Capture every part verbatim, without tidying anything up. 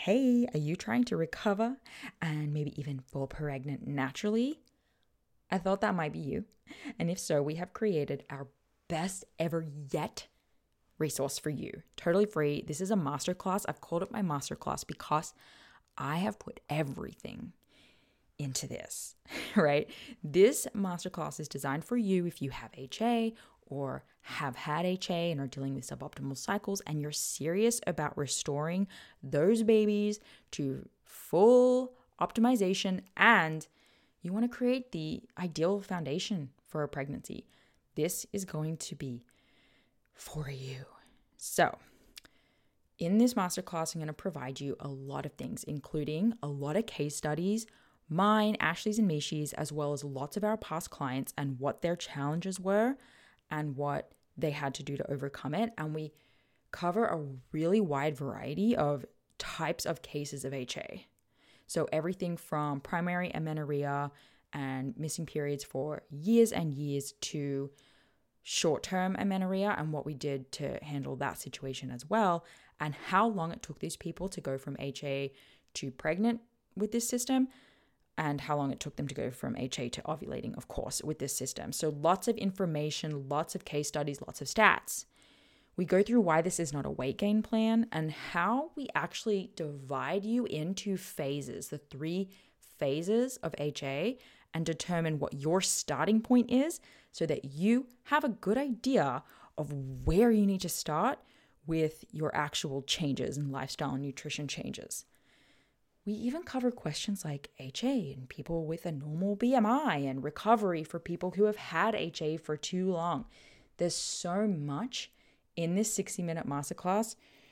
hey, are you trying to recover and maybe even fall pregnant naturally? I thought that might be you. And if so, we have created our best ever yet resource for you. Totally free. This is a masterclass. I've called it my masterclass because I have put everything into this, right? This masterclass is designed for you if you have H A or have had H A and are dealing with suboptimal cycles and you're serious about restoring those babies to full optimization and you want to create the ideal foundation for a pregnancy. This is going to be for you. So, in this masterclass, I'm going to provide you a lot of things, including a lot of case studies, mine, Ashley's and Mishi's, as well as lots of our past clients and what their challenges were and what they had to do to overcome it. And we cover a really wide variety of types of cases of H A. So everything from primary amenorrhea and missing periods for years and years to short-term amenorrhea and what we did to handle that situation as well, and how long it took these people to go from H A to pregnant with this system, and how long it took them to go from H A to ovulating, of course, with this system. So lots of information, lots of case studies, lots of stats. We go through why this is not a weight gain plan and how we actually divide you into phases, the three phases of H A, and determine what your starting point is so that you have a good idea of where you need to start with your actual changes and lifestyle and nutrition changes. We even cover questions like H A and people with a normal B M I and recovery for people who have had H A for too long. There's so much in this sixty minute masterclass.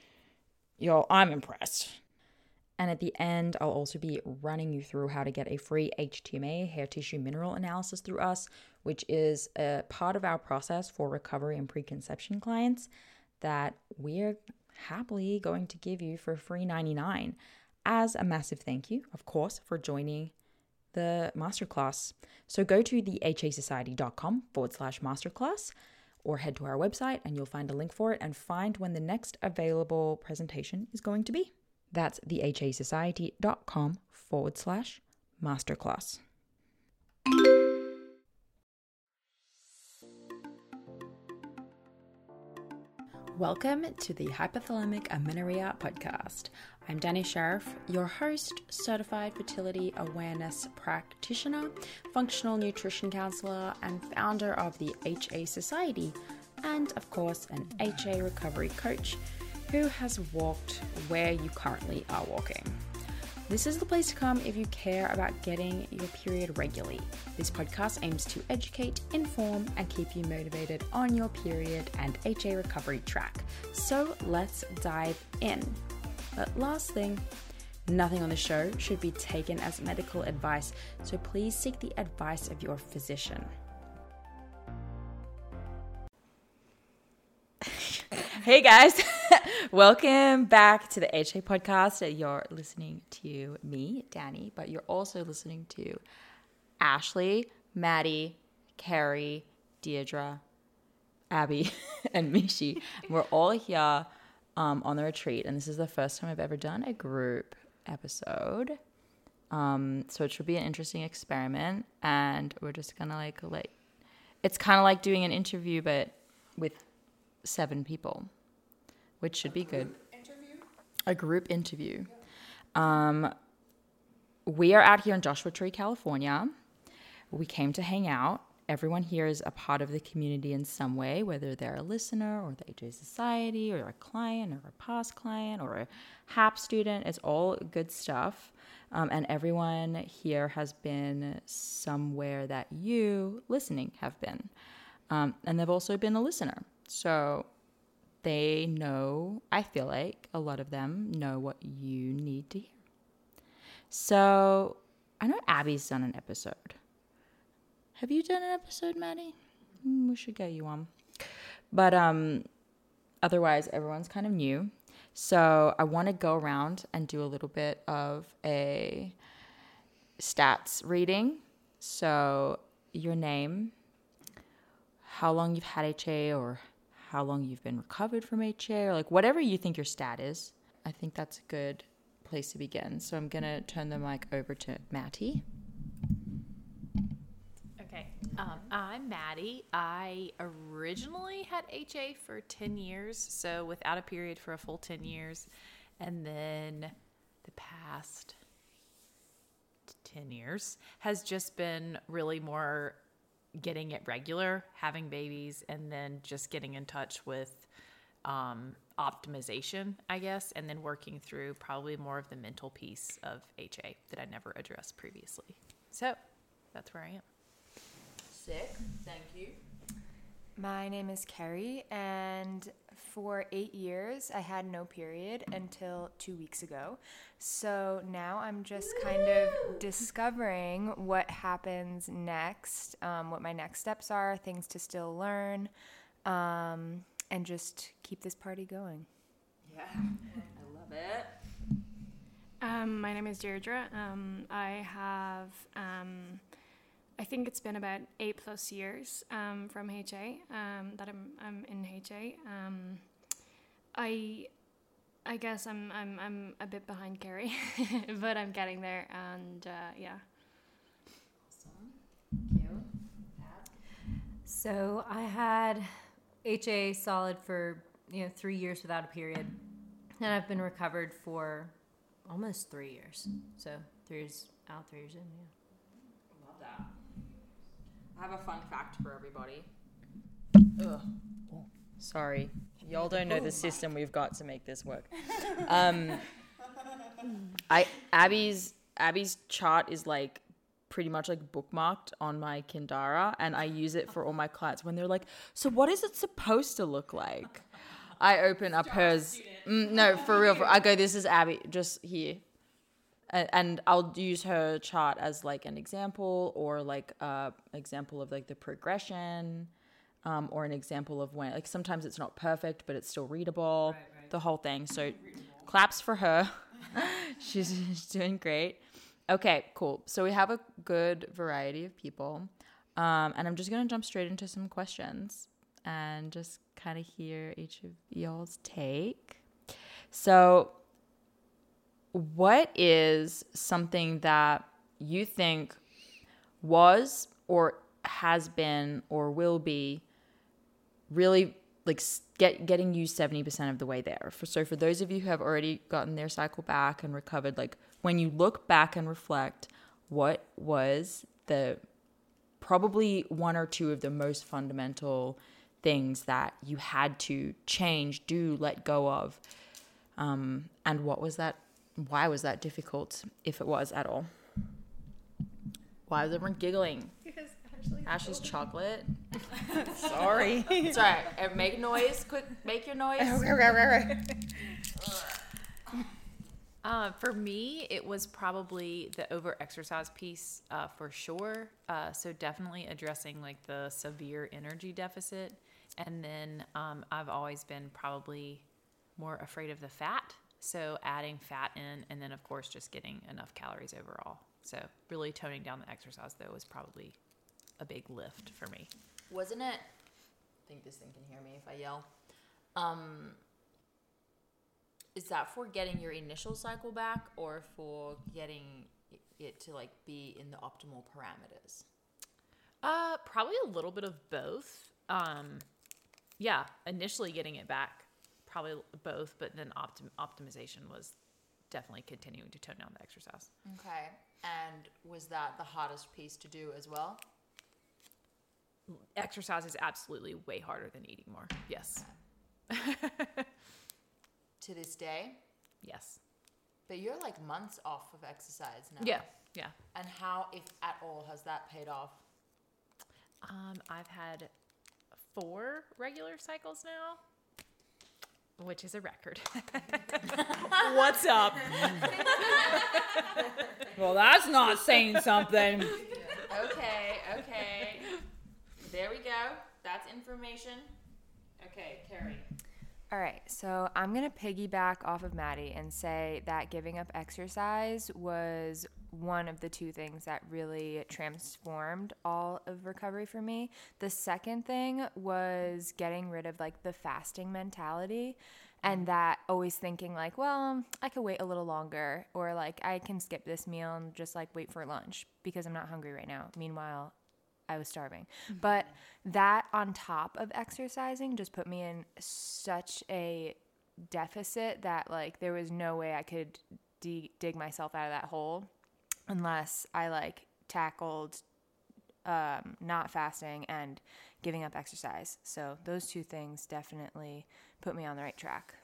Yo, I'm impressed. And at the end, I'll also be running you through how to get a free H T M A, hair tissue mineral analysis through us, which is a part of our process for recovery and preconception clients that we're happily going to give you for free ninety-nine as a massive thank you, of course, for joining the masterclass. So go to the hasociety.com forward slash masterclass or head to our website and you'll find a link for it and find when the next available presentation is going to be. That's the hasociety.com forward slash masterclass. Welcome to the Hypothalamic Amenorrhea podcast. I'm Danny Sheriff, your host, certified fertility awareness practitioner, functional nutrition counselor, and founder of the H A Society, and of course, an H A recovery coach who has walked where you currently are walking. This is the place to come if you care about getting your period regularly. This podcast aims to educate, inform, and keep you motivated on your period and H A recovery track. So let's dive in. But last thing, nothing on the show should be taken as medical advice, so please seek the advice of your physician. Hey guys, welcome back to the H A podcast. You're listening to me, Danny, but you're also listening to Ashley, Maddie, Carrie, Deirdre, Abby, and Mishi. We're all here um, on the retreat, and this is the first time I've ever done a group episode. Um, so it should be an interesting experiment, and we're just gonna like like it's kind of like doing an interview, but with seven people, which should be good. Interview? A group interview. Um, we are out here in Joshua Tree, California. We came to hang out. Everyone here is a part of the community in some way, whether they're a listener or the H A Society or a client or a past client or a H A P student. It's all good stuff. Um, and everyone here has been somewhere that you listening have been. Um, and they've also been a listener. So they know, I feel like a lot of them know what you need to hear. So I know Abby's done an episode. Have you done an episode, Maddie? Mm, we should get you on. But um, otherwise, everyone's kind of new. So I want to go around and do a little bit of a stats reading. So your name, how long you've had H A, or how long you've been recovered from H A, or like whatever you think your stat is. I think that's a good place to begin. So I'm going to turn the mic over to Maddie. Okay. Um, I'm Maddie. I originally had H A for ten years, so without a period for a full ten years. And then the past ten years has just been really more getting it regular, having babies, and then just getting in touch with um, optimization, I guess, and then working through probably more of the mental piece of H A that I never addressed previously. So that's where I am. Sick. Thank you. My name is Carrie, and for eight years, I had no period until two weeks ago. So now I'm just kind of discovering what happens next, um, what my next steps are, things to still learn, um, and just keep this party going. Yeah, I love it. Um, my name is Deirdre. Um, I have... Um, I think it's been about eight plus years um, from H A um, that I'm I'm in H A. Um, I I guess I'm I'm I'm a bit behind Carrie, but I'm getting there, and uh, yeah. Awesome. Thank you. So I had H A solid for you know three years without a period, and I've been recovered for almost three years. So three years out, three years in. Yeah. Love that. I have a fun fact for everybody. Ugh. Oh, sorry. Y'all don't know the system we've got to make this work. Um, I Abby's Abby's chart is like pretty much like bookmarked on my Kindara, and I use it for all my clients when they're like, "So what is it supposed to look like?" I open up hers. Mm, no, for real. For, I go, "This is Abby, just here." And I'll use her chart as like an example, or like a example of like the progression, um, or an example of when, like sometimes it's not perfect, but it's still readable, right, right. The whole thing. So claps for her. she's, she's doing great. Okay, cool. So we have a good variety of people. Um, and I'm just going to jump straight into some questions and just kind of hear each of y'all's take. So what is something that you think was or has been or will be really like get getting you seventy percent of the way there? For, so for those of you who have already gotten their cycle back and recovered, like when you look back and reflect, what was the probably one or two of the most fundamental things that you had to change, do, let go of? Um, and what was that? Why was that difficult, if it was at all? Why was everyone giggling? Because Ashley Ashley's chocolate. Sorry. Sorry. Make noise. Quick, make your noise. uh, for me, it was probably the over-exercise piece uh, for sure. Uh, so definitely addressing like the severe energy deficit. And then um, I've always been probably more afraid of the fat. So adding fat in, and then of course just getting enough calories overall. So really toning down the exercise though was probably a big lift for me. Wasn't it? I think this thing can hear me if I yell. Um, is that for getting your initial cycle back, or for getting it to like be in the optimal parameters? Uh, probably a little bit of both. Um, yeah, initially getting it back. Probably both, but then optim- optimization was definitely continuing to tone down the exercise. Okay. And was that the hardest piece to do as well? Exercise is absolutely way harder than eating more. Yes. To this day? Yes. But you're like months off of exercise now. Yeah. Yeah. And how, if at all, has that paid off? Um, I've had four regular cycles now. Which is a record. What's up? Well, that's not saying something. Okay, okay. There we go. That's information. Okay, Carrie. All right, so I'm going to piggyback off of Maddie and say that giving up exercise was one of the two things that really transformed all of recovery for me. The second thing was getting rid of like the fasting mentality And that always thinking like, well, I could wait a little longer, or like I can skip this meal and just like wait for lunch because I'm not hungry right now. Meanwhile, I was starving. Mm-hmm. But that on top of exercising just put me in such a deficit that like there was no way I could de- dig myself out of that hole unless I like tackled um, not fasting and giving up exercise. So those two things definitely put me on the right track.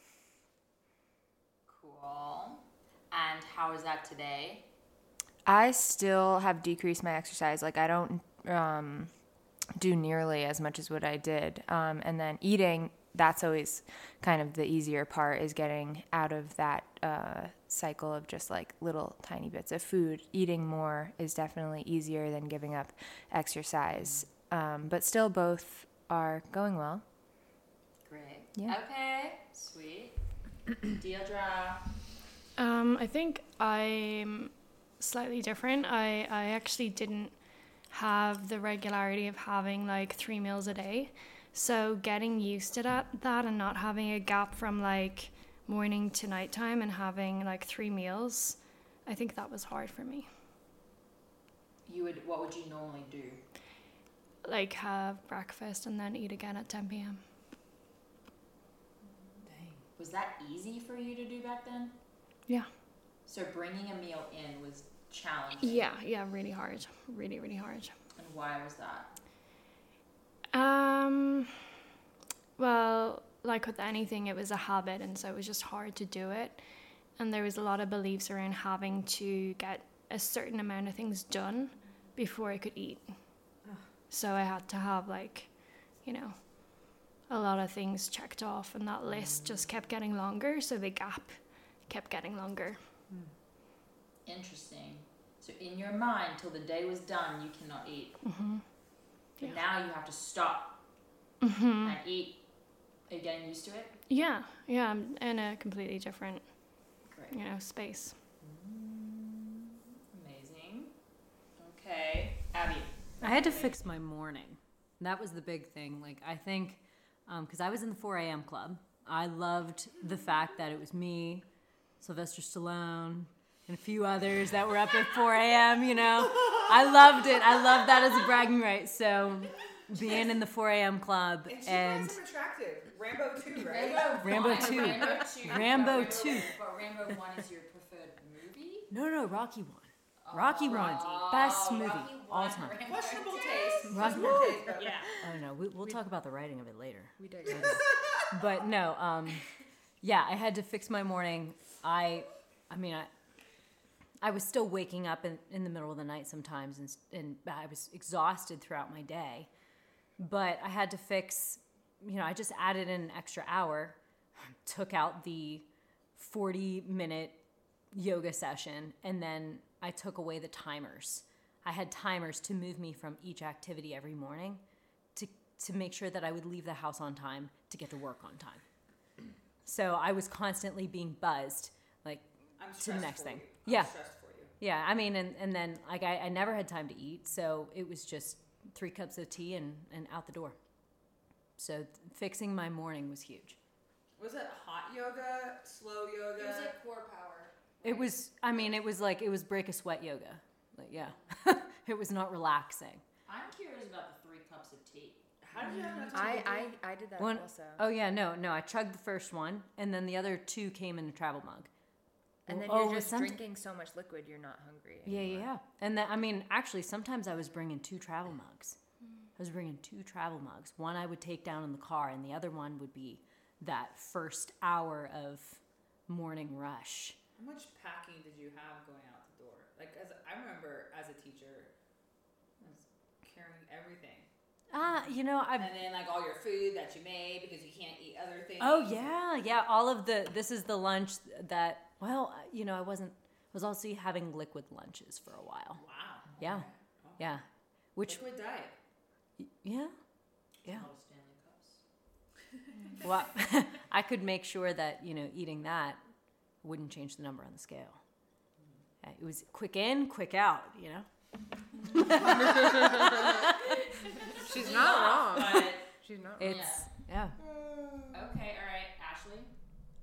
Cool. And how is that today? I still have decreased my exercise. Like I don't um, do nearly as much as what I did. Um, and then eating, that's always kind of the easier part, is getting out of that uh, cycle of just like little tiny bits of food. Eating more is definitely easier than giving up exercise. Um, but still both are going well. Great. Yeah. Okay. Sweet. Deirdre. Um, I think I'm slightly different. I, I actually didn't have the regularity of having like three meals a day. So getting used to that, that and not having a gap from like morning to nighttime and having like three meals, I think that was hard for me. You would. What would you normally do? Like have breakfast and then eat again at ten p.m. Dang. Was that easy for you to do back then? Yeah. So bringing a meal in was challenging. Yeah, yeah, really hard. Really, really hard. And why was that? Um, well, like with anything, it was a habit, and so it was just hard to do it. And there was a lot of beliefs around having to get a certain amount of things done before I could eat. Ugh. So I had to have like, you know, a lot of things checked off, and that list just kept getting longer, so the gap kept getting longer. Interesting. So in your mind, till the day was done, you cannot eat. Mm-hmm. But Yeah. now you have to stop Mm-hmm. and eat. Are you getting used to it? Yeah, yeah, I'm in a completely different, Great. you know, space. Amazing. Okay. Abby. I had to fix my morning. That was the big thing. Like, I think, because um, I was in the four a.m. club, I loved the fact that it was me, Sylvester Stallone, and a few others that were up at four a.m., you know. I loved it. I loved that as a bragging right. So being in the four a.m. club And she and... finds him attractive. Rambo two, right? Rambo two. Rambo two. Rambo But two. But Rambo one is your preferred movie? No, no, Rocky one. Rocky one. Best movie Rocky all one, time. Rambo Questionable two. taste. Rocky- Questionable taste. but- Yeah. I don't know. We, we'll talk about the writing of it later. We did. But no, um, yeah, I had to fix my morning. I, I mean, I, I was still waking up in, in the middle of the night sometimes, and and I was exhausted throughout my day. But I had to fix, you know, I just added in an extra hour, took out the forty minute yoga session, and then I took away the timers. I had timers to move me from each activity every morning to to make sure that I would leave the house on time to get to work on time. So I was constantly being buzzed, like, I'm to the stressed next for thing. you. I'm Yeah. stressed for you. Yeah, I mean, and, and then, like, I, I never had time to eat, so it was just three cups of tea and, and out the door. So th- fixing my morning was huge. Was it hot yoga, slow yoga? It was like core power. It was, I mean, it was like, it was break a sweat yoga. Like, yeah. It was not relaxing. I'm curious about the three cups of tea. How did you have enough time I, to do I, it? I did that One, also. oh, yeah, no, no, I chugged the first one, and then the other two came in a travel mug. And then Oh, you're just some- drinking so much liquid, you're not hungry Yeah, anymore. yeah, yeah. And then, I mean, actually, sometimes I was bringing two travel mugs. I was bringing two travel mugs. One I would take down in the car, and the other one would be that first hour of morning rush. How much packing did you have going out the door? Like, as I remember, as a teacher, I was carrying everything, Ah, you know, I. and then like all your food that you made because you can't eat other things. Oh yeah, yeah. All of the. This is the lunch that. Well, you know, I wasn't. I was also having liquid lunches for a while. Wow. Yeah, Okay. Oh. yeah. Which. Liquid diet. Yeah. Yeah. All Stanley cups. Well, I could make sure that, you know, eating that wouldn't change the number on the scale. Uh, It was quick in, quick out, you know? She's not wrong. But She's not wrong. It's, yeah. okay, all right, Ashley.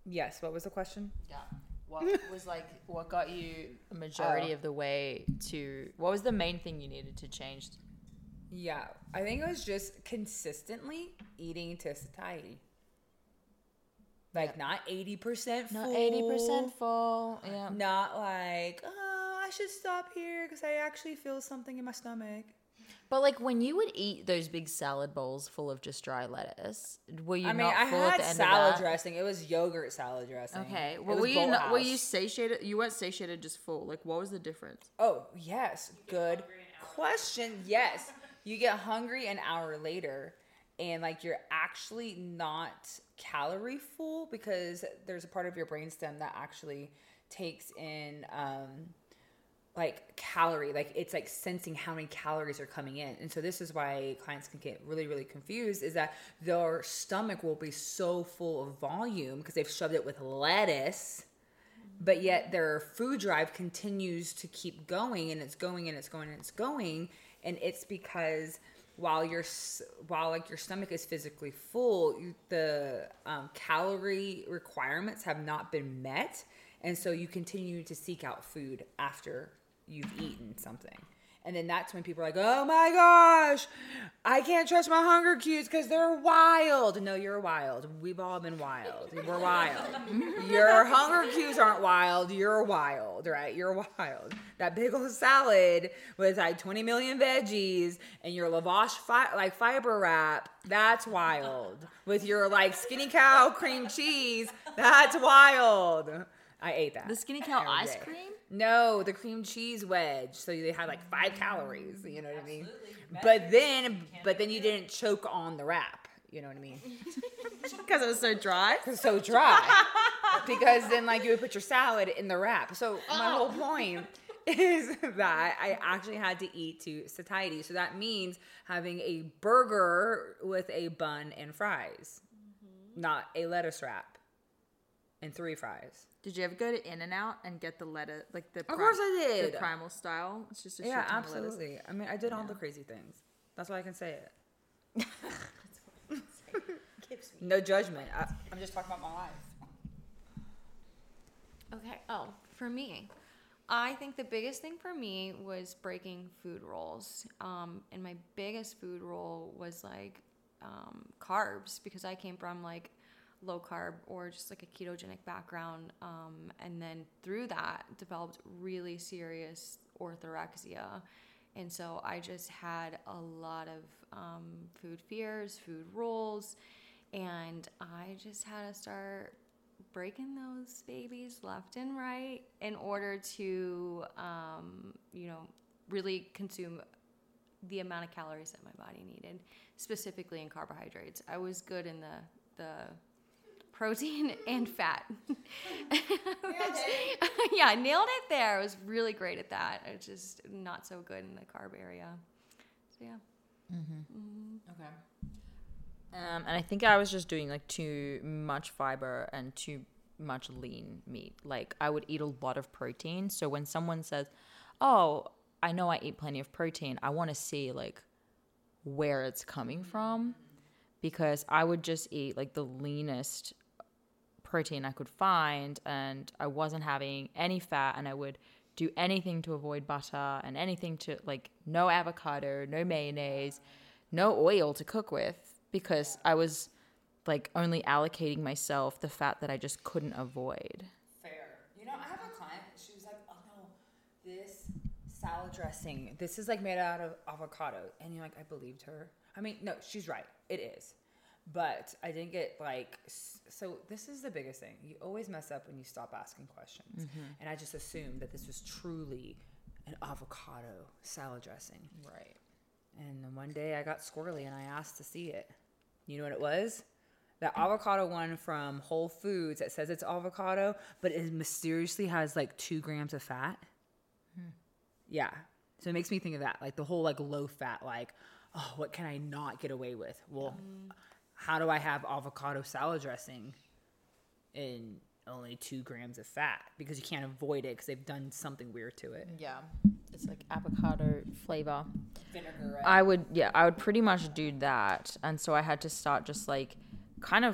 Yes. What was the question? Yeah. What was like, what got you a majority Oh. of the way to, what was the main thing you needed to change? Yeah, I think it was just consistently eating to satiety. Like not eighty percent full. Not eighty percent full. Yeah. Not like, oh, I should stop here because I actually feel something in my stomach. But like when you would eat those big salad bowls full of just dry lettuce, were you I mean, not I full at had the end salad of that? dressing. It was yogurt salad dressing. Okay. It Well, was were you Bolt not, were House. you satiated? You weren't satiated, just full. Like, what was the difference? Oh, yes. Good question. Yes. You get hungry an hour later and like you're actually not calorie full because there's a part of your brainstem that actually takes in um like calorie, like it's like sensing how many calories are coming in. And so this is why clients can get really, really confused, is that their stomach will be so full of volume because they've shoved it with lettuce, but yet their food drive continues to keep going and it's going and it's going and it's going. And it's because while your while like your stomach is physically full, you, the um, calorie requirements have not been met, and so you continue to seek out food after you've eaten something. And then that's when people are like, oh my gosh, I can't trust my hunger cues because they're wild. No, you're wild. We've all been wild. We're wild. Your hunger cues aren't wild. You're wild, right? You're wild. That big old salad with like twenty million veggies and your lavash fi- like fiber wrap, that's wild. With your like Skinny Cow cream cheese, that's wild. I ate that. The Skinny Cow every ice day. cream? No, the cream cheese wedge. So they had like five calories. You know what I mean? But then, but then you didn't choke on the wrap. You know what I mean? Because it was so dry? It's so dry. Because then, like, you would put your salad in the wrap. So my whole point is that I actually had to eat to satiety. So that means having a burger with a bun and fries, not a lettuce wrap and three fries. Did you ever go to In-N-Out and get the lettuce, like the Of course I did. the primal style? It's just a Yeah, shit ton of lettuce. absolutely. I mean, I did all the crazy things. That's why I can say it. No judgment. I, I'm just talking about my life. Okay. Oh, for me, I think the biggest thing for me was breaking food rules. Um, and my biggest food rule was like um, carbs, because I came from like low carb or just like a ketogenic background. Um, and then through that developed really serious orthorexia. And so I just had a lot of um, food fears, food rules, and I just had to start breaking those babies left and right in order to, um, you know, really consume the amount of calories that my body needed, specifically in carbohydrates. I was good in the the protein and fat. Yeah, I nailed it there. I was really great at that. I was just not so good in the carb area. So yeah. Okay. Um, and I think I was just doing like too much fiber and too much lean meat. Like I would eat a lot of protein. So when someone says, "Oh, I know I eat plenty of protein," I want to see like where it's coming from, because I would just eat like the leanest protein I could find, and I wasn't having any fat, and I would do anything to avoid butter and anything to like no avocado, no mayonnaise, no oil to cook with, because I was like only allocating myself the fat that I just couldn't avoid. Fair. You know, I have a client, she was like, oh no, this salad dressing, this is like made out of avocado. And you're like, I believed her. I mean, no, she's right. It is. But I didn't get like, so this is the biggest thing. You always mess up when you stop asking questions. Mm-hmm. And I just assumed that this was truly an avocado salad dressing. Right. And then one day I got squirrely and I asked to see it. You know what it was? The avocado one from Whole Foods that says it's avocado, but it mysteriously has like two grams of fat. Hmm. Yeah. So it makes me think of that. Like the whole like low fat, like, oh, what can I not get away with? Well, mm. how do I have avocado salad dressing in only two grams of fat? Because you can't avoid it because they've done something weird to it. Yeah. It's like avocado flavor. Vinegar, right? I would, yeah, I would pretty much do that. And so I had to start just like kind of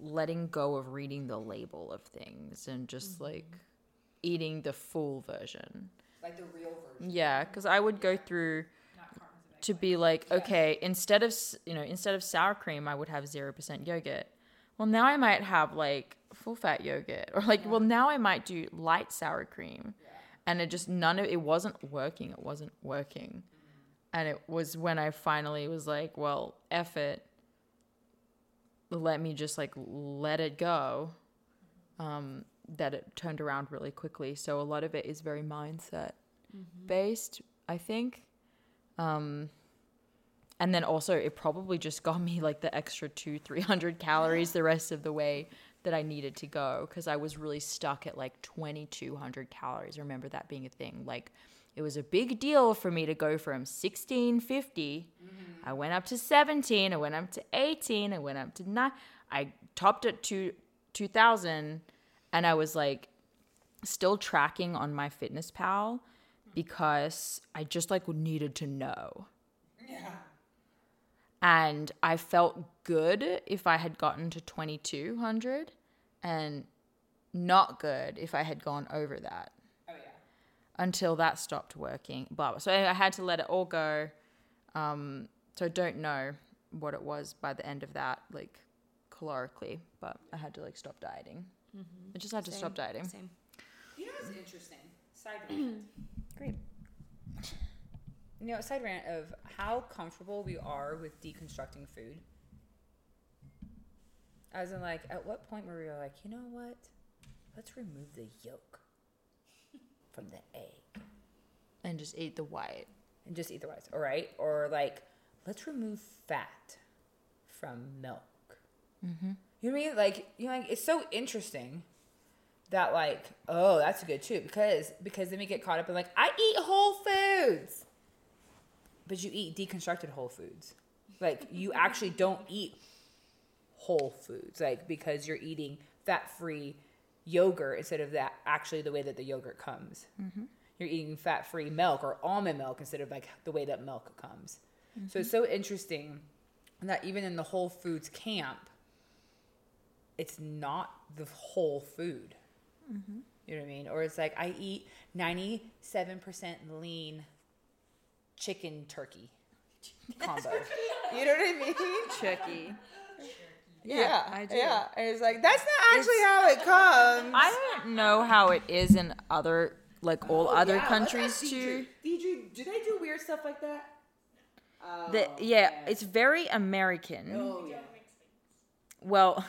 letting go of reading the label of things and just like eating the full version. Like the real version. Yeah, because I would go through to be like, okay, instead of s- you know instead of sour cream, I would have zero percent yogurt. Well, now I might have like full fat yogurt, or like, well, now I might do light sour cream, and it just none of it wasn't working. It wasn't working, and it was when I finally was like, well, F it. Let me just like let it go. Um, that it turned around really quickly. So a lot of it is very mindset based, I think. Um, and then also it probably just got me like the extra two, three hundred calories the rest of the way that I needed to go. Cause I was really stuck at like twenty-two hundred calories. I remember that being a thing. Like it was a big deal for me to go from sixteen fifty. Mm-hmm. I went up to seventeen. I went up to eighteen. I went up to nine. I topped at two, two thousand. And I was like still tracking on my Fitness Pal because I just like needed to know. Yeah. And I felt good if I had gotten to twenty-two hundred and not good if I had gone over that. Oh, yeah. Until that stopped working. Blah, blah. So I had to let it all go. Um, so I don't know what it was by the end of that, like calorically, but I had to like stop dieting. Mm-hmm. I just had to Same. stop dieting. Same. You know what's interesting? Side rant. Great. You know, side rant of how comfortable we are with deconstructing food. As in, like, at what point were we like, you know what? Let's remove the yolk from the egg And just eat the white. and just eat the whites, all right? Or like, let's remove fat from milk. Mm-hmm. You know what I mean? Like, you know, like, it's so interesting that like, oh, that's good too, because because then we get caught up in like, I eat whole foods, but you eat deconstructed whole foods. Like, you actually don't eat whole foods, like, because you're eating fat-free yogurt instead of that actually the way that the yogurt comes. Mm-hmm. You're eating fat-free milk or almond milk instead of like the way that milk comes. Mm-hmm. So it's so interesting that even in the whole foods camp, it's not the whole food. Mm-hmm. You know what I mean? Or it's like, I eat ninety-seven percent lean chicken turkey combo. You know what I mean? Turkey. Yeah, Yeah, I do. Yeah, and it's like, that's not actually how it comes. I don't know how it is in other, like all Oh, other yeah, countries let's ask too. Deidre. Deidre, do they do weird stuff like that? Oh, The, yeah, man. it's very American. Oh, yeah. Well,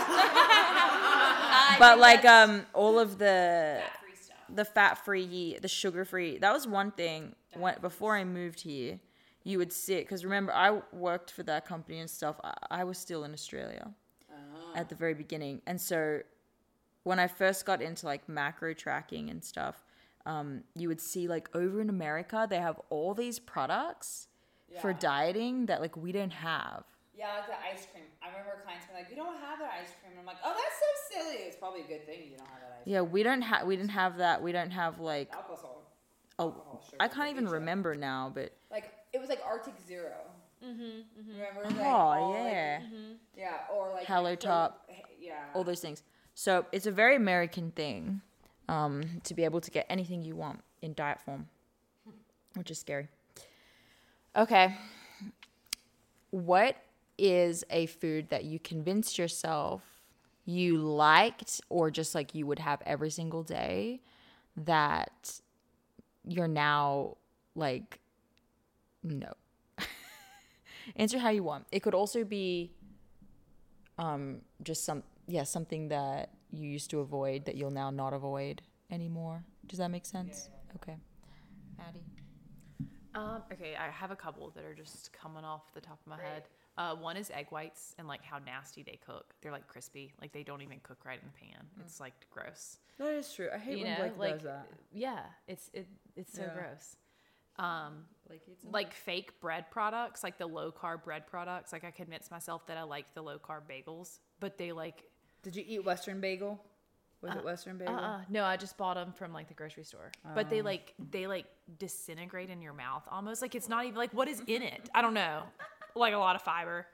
but like um, all of the the fat-free, the sugar-free. That was one thing. When before I moved here, you would sit, because remember I worked for that company and stuff. I, I was still in Australia at the very beginning, and so when I first got into like macro tracking and stuff, um, you would see like over in America they have all these products for Yeah. dieting that like we don't have. Yeah, like the ice cream. I remember clients being like, we don't have that ice cream. And I'm like, oh, that's so silly. It's probably a good thing you don't have that ice cream. Yeah, we don't have we didn't have that. We don't have like Alcohol. oh, Alcohol, sugar, I can't even nature. remember now, but Like, it was like Arctic Zero. Mm-hmm. Remember? oh Like, all, like, yeah, yeah, or like Hello like, Top. Yeah. all those things. So it's a very American thing, um, to be able to get anything you want in diet form, which is scary. Okay, what is a food that you convinced yourself you liked, or just like you would have every single day, that you're now like, no? Answer how you want. It could also be um, just some, yeah, something that you used to avoid that you'll now not avoid anymore. Does that make sense? Okay. Maddie? Um, okay, I have a couple that are just coming off the top of my head. Uh, one is egg whites and like how nasty they cook. They're like crispy, like they don't even cook right in the pan. It's like gross. That is true. I hate You when know, Blake like does that. yeah, it's it it's so Yeah. gross. Um, Like it's like fake bread products, like the low carb bread products. Like I convinced myself that I liked the low carb bagels, but they like Did you eat Western Bagel? Was it Western Bagel? Uh-uh. No, I just bought them from like the grocery store. But they like they like disintegrate in your mouth almost. Like it's not even like what is in it. I don't know. Like a lot of fiber.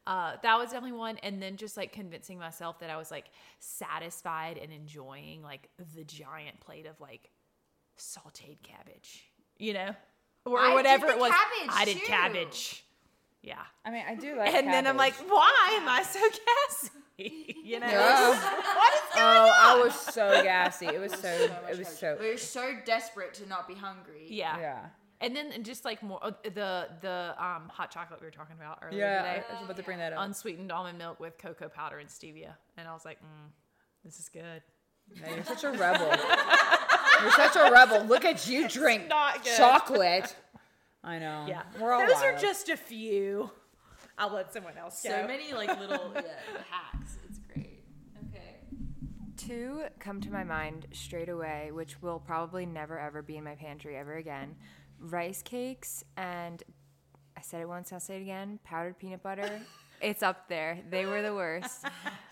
Uh, that was definitely one. And then just like convincing myself that I was like satisfied and enjoying like the giant plate of like sauteed cabbage, you know, or I did whatever the it was. cabbage, I did too. cabbage. Yeah. I mean, I do like. And then I'm like, cabbage. why am I so gassy? You know? Yeah. What is going Oh, on? I was so gassy. It was so. It was so. But you're so desperate to not be hungry. Yeah. Yeah. And then just like more oh, the the um hot chocolate we were talking about earlier Yeah. today. I was about to bring that up. Unsweetened almond milk with cocoa powder and stevia. And I was like, mm, this is good. No, you're such a rebel. You're such a rebel. Look at you drink not good. chocolate. I know. Yeah. We're all Those are wild. just a few. I'll let someone else go. So many like little yeah, hacks. It's great. Okay. Two come to my mind straight away, which will probably never ever be in my pantry ever again. Rice cakes and I said it once, I'll say it again, powdered peanut butter. It's up there. They were the worst.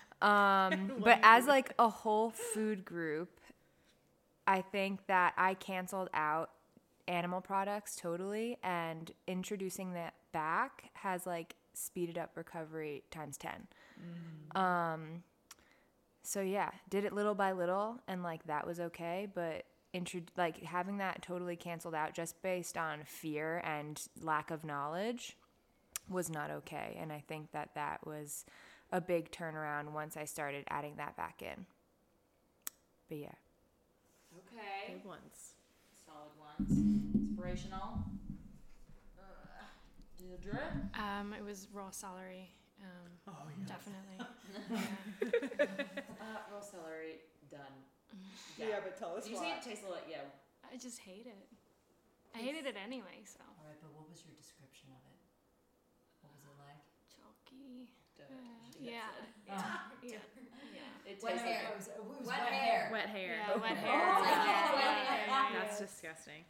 Um, but as like a whole food group, I think that I canceled out animal products totally, and introducing that back has like speeded up recovery times ten. Mm. Um, so yeah, did it little by little, and like that was okay, but intro- like having that totally canceled out just based on fear and lack of knowledge was not okay, and I think that that was a big turnaround once I started adding that back in. But yeah. Okay. Good ones. Solid ones. Inspirational. Uh, Deirdre? Um, it was raw celery. Um, Oh, yeah. Definitely. Uh, raw celery, done. Yeah, but tell us Did you why. say it tasted like, yeah. I just hate it. I hated it anyway, so. All right, but what was your description of it? What was it like? Chalky. Duh. Uh, She yeah. gets Yeah. Yeah. It Wet tastes hair. like It was, it was Wet wet, hair. hair. Wet hair. Yeah, wet hair. Oh, Yeah, yeah, yeah, yeah, yeah, yeah. That's disgusting.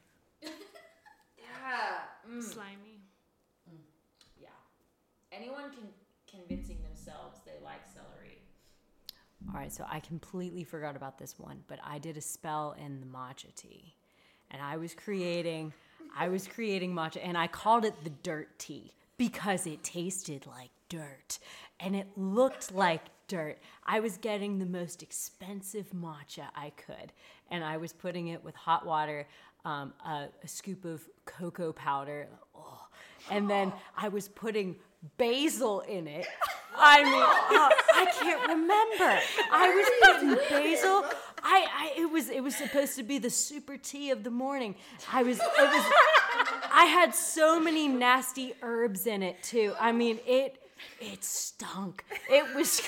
yeah. Mm. Slimy. Yeah. Anyone can convincing themselves they like celery. All right, so I completely forgot about this one, but I did a spell in the matcha tea. And I was creating I was creating matcha, and I called it the dirt tea because it tasted like dirt and it looked like dirt. I was getting the most expensive matcha I could, and I was putting it with hot water, um, a, a scoop of cocoa powder, oh, and then I was putting basil in it. I mean, uh, I can't remember. I was putting basil. I, I, it was, it was supposed to be the super tea of the morning. I was, it was, I had so many nasty herbs in it too. I mean, it, it stunk. It was,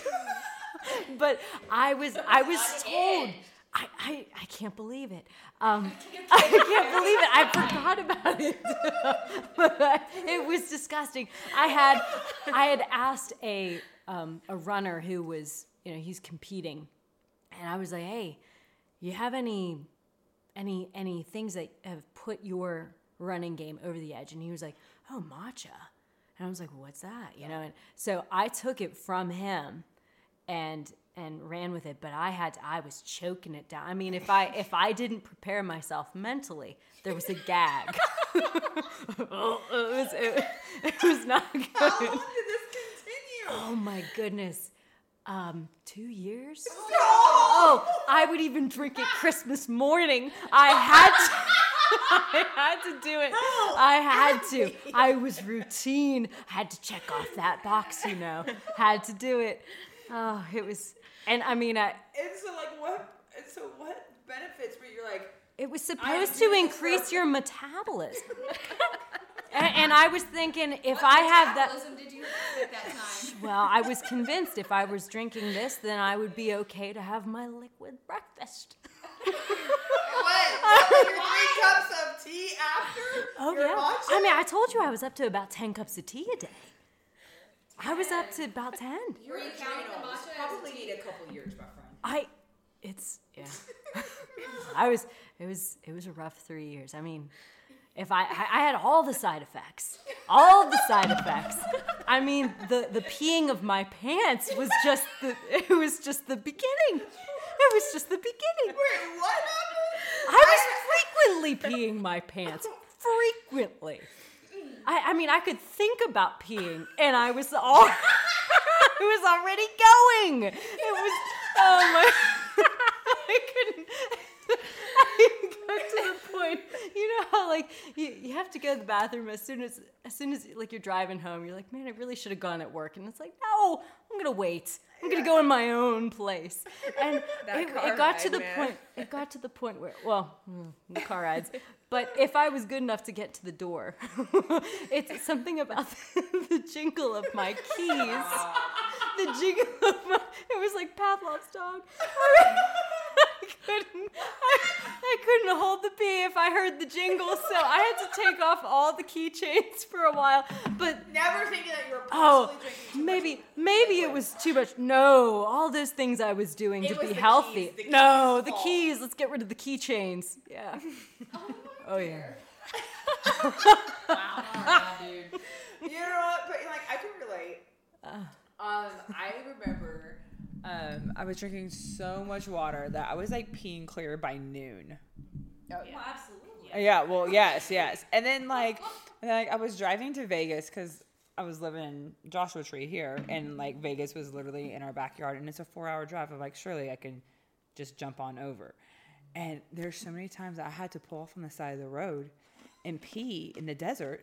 but I was, I was told. I, I, I can't believe it. Um, I can't believe it. I forgot about it. But it was disgusting. I had I had asked a um, a runner who was, you know, he's competing, and I was like, hey, you have any any any things that have put your running game over the edge? And he was like, oh, matcha. And I was like, what's that? You know, and so I took it from him and and ran with it, but I had to, I was choking it down. I mean, if I if I didn't prepare myself mentally, there was a gag. it was it, it was not good. How long did this continue? Oh my goodness. Um, two years? Oh, I would even drink it Christmas morning. I had to I had to do it. I had to. I was routine. I had to check off that box, you know. Had to do it. Oh, it was, and I mean, I, And so, like, what? And so, what benefits? But you're like, it was I supposed do to this increase for- your metabolism. and, and I was thinking, if I have that, Metabolism did you have at that time? well, I was convinced if I was drinking this, then I would be okay to have my liquid breakfast. what? Your three cups of tea after? Oh your yeah. matcha? I mean, I told you I was up to about ten cups of tea a day. I was up to about ten. Were you counting the matcha as Probably a tea? need a couple years, my friend. I, it's yeah. I was. It was. It was a rough three years. I mean, if I, I, I had all the side effects, all the side effects. I mean, the the peeing of my pants was just the. It was just the beginning. It was just the beginning. Wait, what happened? I was frequently peeing my pants. Frequently. I, I mean, I could think about peeing, and I was all. was already going. It was, oh my, I couldn't, I got to the point, you know how like, you, you have to go to the bathroom as soon as, as soon as like you're driving home, you're like, man, I really should have gone at work. And it's like, no, I'm going to wait. I'm going to go in my own place. And it, it got ride, to the man. point, it got to the point where, well, mm, the car rides, but if I was good enough to get to the door, it's something about the, the jingle of my keys. The jingle of my, it was like Pavlov's dog. I couldn't, I, I couldn't hold the pee if I heard the jingle, so I had to take off all the keychains for a while. But Never thinking that you were oh, possibly drinking too maybe much. maybe it was too much. No, all those things I was doing It to was be the healthy. keys, the no, keys' the fault. keys. Let's get rid of the keychains. Yeah. Oh yeah. Wow, dude. You know what? But like, I can relate. Uh. Um, I remember, um, I was drinking so much water that I was like peeing clear by noon. Oh yeah. Well, absolutely. Yeah, well, yes, yes. And then like, and then, like I was driving to Vegas because I was living in Joshua Tree here, and like Vegas was literally in our backyard, and it's a four-hour drive. I'm like, surely I can just jump on over. And there's so many times that I had to pull off on the side of the road and pee in the desert.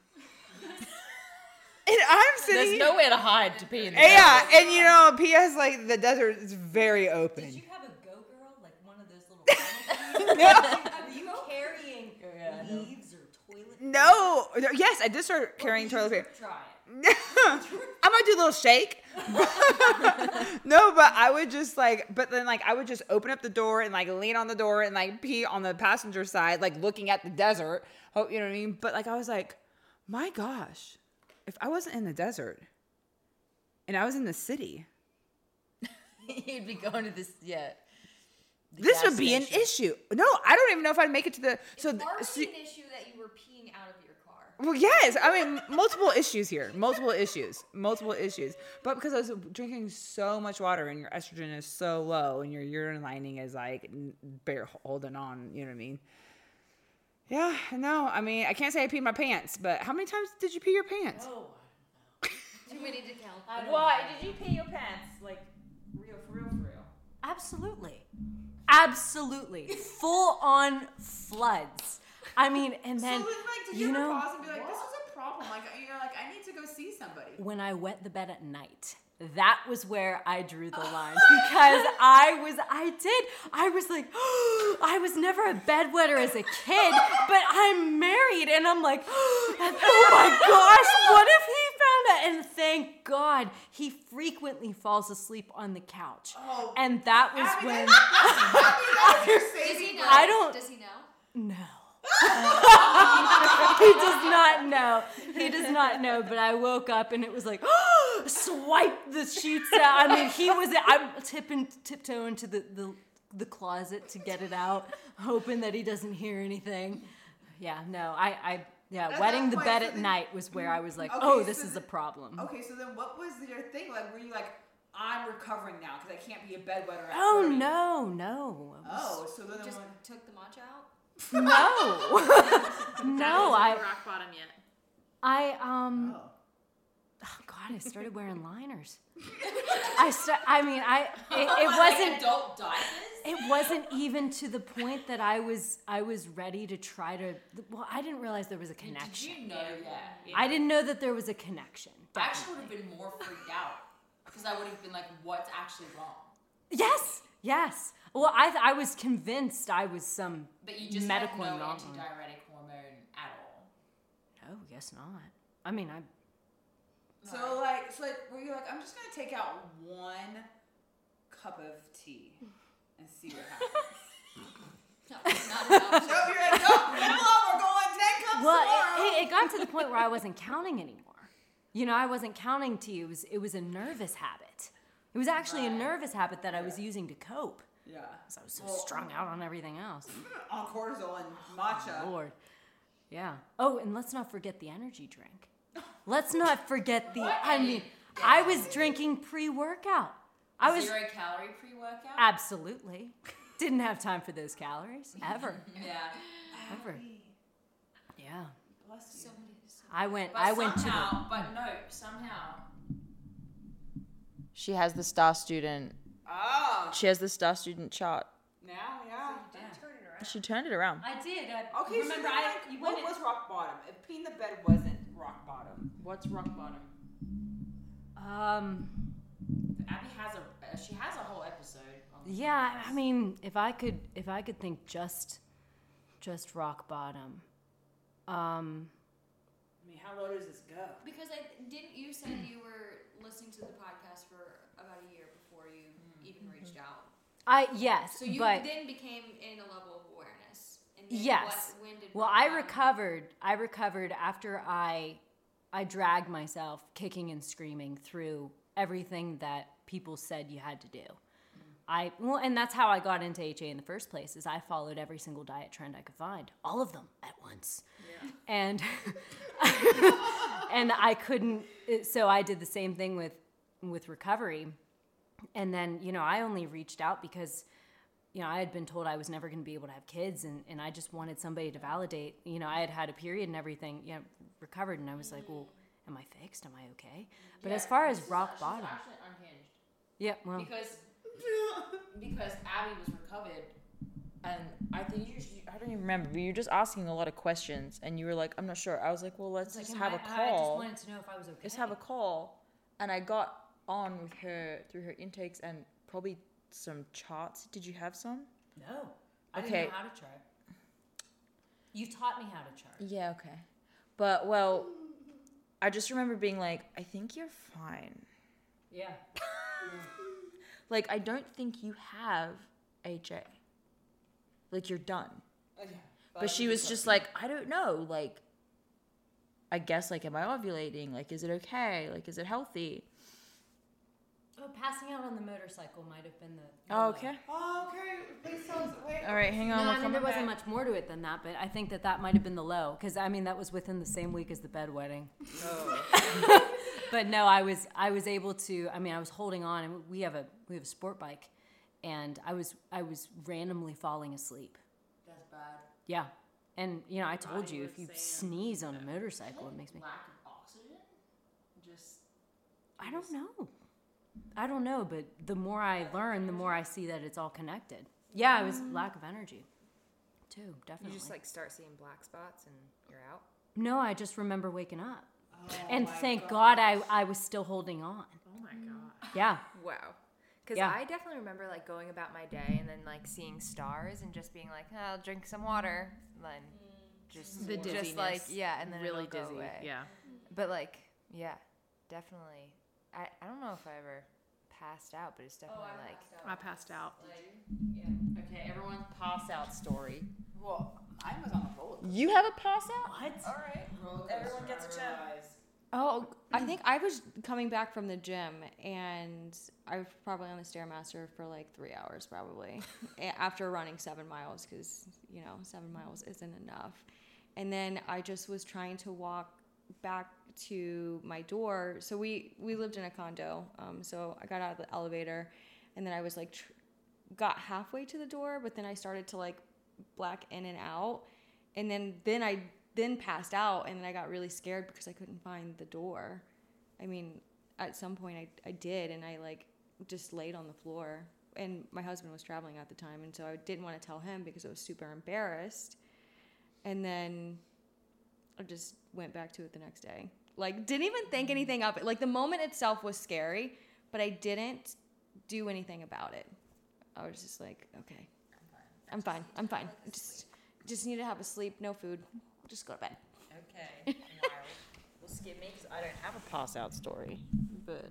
And I'm sitting. There's no way to hide to pee in the Yeah, and you know, P S like the desert is very open. Did you have a go girl, like one of those little? Were you carrying leaves or toilet? No, yes, I did start carrying toilet paper. Try it. I might do a little shake. No, but I would just like, but then like I would just open up the door and like lean on the door and like pee on the passenger side, like looking at the desert. Hope you know what I mean. But like I was like, my gosh, if I wasn't in the desert and I was in the city, You'd be going to this, yeah. the this gas would be an station. issue. No, I don't even know if I'd make it to the. So, It's already see- an issue that you were peeing out of your car. Well, yes. I mean, multiple issues here. Multiple issues. Multiple issues. But because I was drinking so much water and your estrogen is so low and your urine lining is like n- bare holding on, you know what I mean? Yeah, no. I mean, I can't say I peed my pants, but how many times did you pee your pants? Oh, Too many to count. why did you pee your pants? Like, real, for real, for real. Absolutely. Absolutely. Full on floods. I mean, and then, so, like, did you, you, ever know, pause and be like, this is a problem? Like, you know, like, I need to go see somebody. when I wet the bed at night, that was where I drew the line because I was, I did, I was like, I was never a bedwetter as a kid, but I'm married and I'm like, oh my gosh, what if he found out? And thank God he frequently falls asleep on the couch. Oh, And that was Abby, when, that's your Does saving he know? I don't- Does he know? no. He does not know. He does not know. But I woke up and it was like, swipe the sheets out. I mean, he was. I'm tipping, tiptoeing to the, the the closet to get it out, hoping that he doesn't hear anything. Yeah, no, I, I yeah, At wetting that the point, bed so at then- night was where I was like, Okay, oh, this so is a then- problem. Okay, so then what was your thing? Like, were you like, I'm recovering now because I can't be a bedwetter at Oh thirty? no, no. It was- Oh, so then Just when, took the matcha out? no, no. I rock bottom yet. I um. oh. Oh God, I started wearing liners. I sta- I mean, I it, it wasn't Adult diapers? it wasn't even to the point that I was I was ready to try to. Well, I didn't realize there was a connection. Did you know that? Yeah. I didn't know that there was a connection. I actually would have been more freaked out because I would have been like, what's actually wrong? Yes, yes. Well, I th- I was convinced I was some But you just medical had no anomaly. antidiuretic hormone at all. No, guess not. I mean, I So like, so like, were you like, I'm just gonna take out one cup of tea and see what happens? Not, not enough. No, you're like, no, hold on, we're going ten cups well, tomorrow. it, it, it got to the point where I wasn't counting anymore. You know, I wasn't counting tea. It was it was a nervous habit. It was actually a Right. nervous habit that I was using to cope. yeah, So I was so Well, strong out on everything else. on cortisol and matcha. Lord. Yeah. Oh, and let's not forget the energy drink. Let's not forget the, I mean, I was drinking pre-workout. I was, Zero calorie pre workout? absolutely. Didn't have time for those calories, ever, Yeah. ever. Yeah. Bless you. So many. So I went, But I went to the, somehow, but no, somehow, She has the star student. Oh. She has the star student chart. Now, yeah. She turned it around. I did. I, Okay, remember, so I like, you what went was rock bottom? If peeing the bed wasn't rock bottom, what's rock bottom? Um. Abby has a uh, she has a whole episode. On this Yeah, podcast. I mean, if I could, if I could think just, just rock bottom. Um. I mean, how low does this go? Because I didn't you said you were listening to the podcast for about a year before you even reached out. I yes, So you but then became in a level of awareness. And then yes. What, when did Well, rock I bottom- recovered. I recovered after I, I dragged myself kicking and screaming through everything that people said you had to do. I well, and that's how I got into H A in the first place. Is I followed every single diet trend I could find, all of them at once, yeah. and and I couldn't. So I did the same thing with with recovery, and then you know I only reached out because you know I had been told I was never going to be able to have kids, and, and I just wanted somebody to validate. You know I had had a period and everything, you know, recovered, and I was like, well, am I fixed? Am I okay? But Yeah, as far as this is rock actually- bottom, actually unhinged. yeah, well. Because because Abby was recovered, And I think you, you I don't even remember, but you were just asking a lot of questions, and you were like, I'm not sure. I was like, well, let's It's just like, have am a I- I just call. wanted to know if I was okay. Let's have a call. And I got on with her through her intakes and probably some charts. Did you have some? No, I Okay. didn't know how to chart. You taught me how to chart. Yeah, okay. But, well, I just remember being like, I think you're fine. Yeah. Like, I don't think you have H A. Like, you're done. Okay. But she was just like, I don't know. Like, I guess, like, am I ovulating? Like, is it okay? Like, is it healthy? Oh, passing out on the motorcycle might have been the. the Oh, low. okay. Oh, okay. Please tell us. Wait. All right, hang on. No, we're I mean coming there wasn't back. much more to it than that, but I think that that might have been the low because I mean that was within the same week as the bedwetting. Oh. But no, I was I was able to. I mean, I was holding on, and we have a we have a sport bike, and I was I was randomly falling asleep. that's bad. Yeah, and you know I told Body you was if you saying- sneeze on a motorcycle, it makes me. Lack of oxygen. Just I don't know. I don't know, but the more I learn, the more I see that it's all connected. Yeah, it was lack of energy, too. Definitely. You just like start seeing black spots and you're out. No, I just remember waking up. oh And my thank God. God I, I was still holding on. Oh my god. Yeah. Wow. Because Yeah. I definitely remember like going about my day and then like seeing stars and just being like, oh, I'll drink some water. And then just, The just like, dizziness. yeah, and then really it'll go dizzy. away. Yeah. But like, yeah, definitely. I, I don't know if I ever passed out, but it's definitely like. I passed out. Okay, everyone pass out story. Well, I was on a roller coaster. You have a pass out? What? All right. Everyone gets a chance. Oh, I think I was coming back from the gym and I was probably on the Stairmaster for like three hours probably a- after running seven miles because, you know, seven miles isn't enough. And then I just was trying to walk back to my door. So we, we lived in a condo. Um, so I got out of the elevator and then I was like, tr- got halfway to the door, but then I started to like black in and out. And then, then I then passed out and then I got really scared because I couldn't find the door. I mean, at some point I, I did and I like just laid on the floor and my husband was traveling at the time and so I didn't want to tell him because I was super embarrassed. And then I just went back to it the next day. Like didn't even think anything of it. Like the moment itself was scary, but I didn't do anything about it. I was just like, okay, I'm fine. I'm fine. I just just need to have a sleep, no food. Just go to bed. Okay. We'll skip me because I don't have a pass out story. But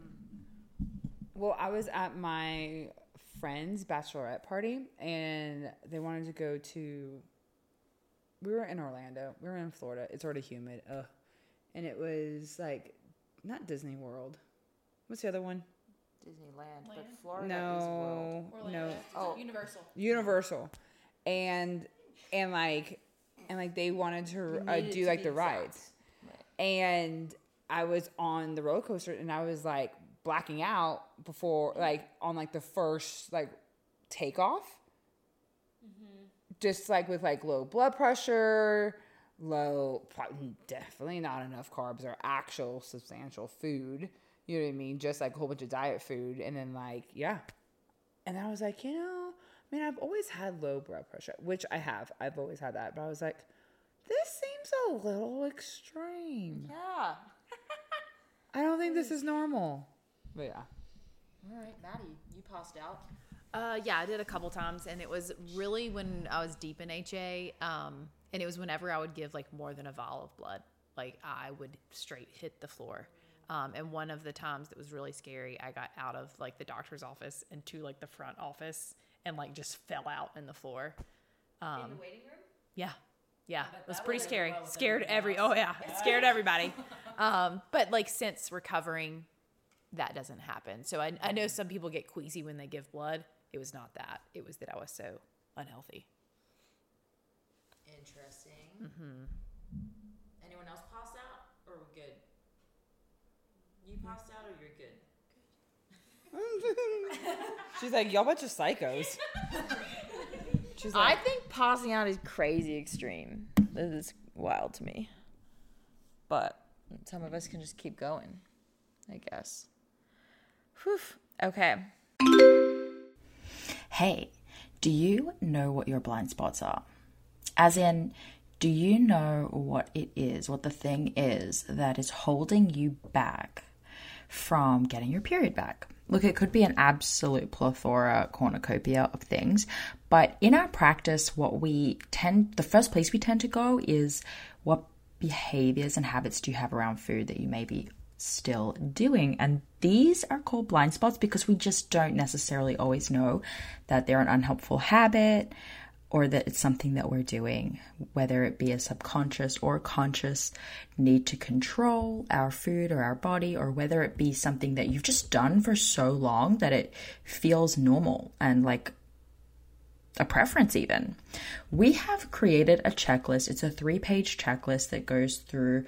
Well, I was at my friend's bachelorette party, and they wanted to go to. We were in Orlando. We were in Florida. It's already humid. Ugh. And it was like, not Disney World. What's the other one? Disneyland, but Land? Florida is world. No, no, Oh. Universal. Universal, and and like and like they wanted to uh, needed do to like be the exact. rides, and I was on the roller coaster and I was like blacking out before like on like the first like takeoff, just like with like low blood pressure, low, definitely not enough carbs or actual substantial food. You know what I mean? Just like a whole bunch of diet food. And then like, yeah. And I was like, you know, I mean, I've always had low blood pressure, which I have. I've always had that. But I was like, this seems a little extreme. Yeah. I don't think this is normal. But yeah. All right, Maddie, you passed out. Uh, yeah, I did a couple times, and it was really when I was deep in H A, um, and it was whenever I would give like more than a vial of blood, like I would straight hit the floor. Um, and one of the times that was really scary, I got out of like the doctor's office into like the front office and like just fell out in the floor. Um, In the waiting room? Yeah. Yeah. It was pretty scary. Scared every, oh yeah, it scared everybody. Um, but like since recovering, that doesn't happen. So I, I know some people get queasy when they give blood. It was not that. It was that I was so unhealthy. Interesting. Mm-hmm. Anyone else passed out, or we're good? You passed out, or you're good? She's like, y'all bunch of psychos. She's I like, think passing out is crazy extreme. This is wild to me. But some of us can just keep going, I guess. Whew. Okay. Hey, do you know what your blind spots are? As in, do you know what it is, what the thing is that is holding you back from getting your period back? Look, it could be an absolute plethora, cornucopia of things, but in our practice, what we tend, the first place we tend to go is what behaviors and habits do you have around food that you may be still doing? And these are called blind spots because we just don't necessarily always know that they're an unhelpful habit or that it's something that we're doing, whether it be a subconscious or conscious need to control our food or our body, or whether it be something that you've just done for so long that it feels normal and like a preference even. We have created a checklist. It's a three-page checklist that goes through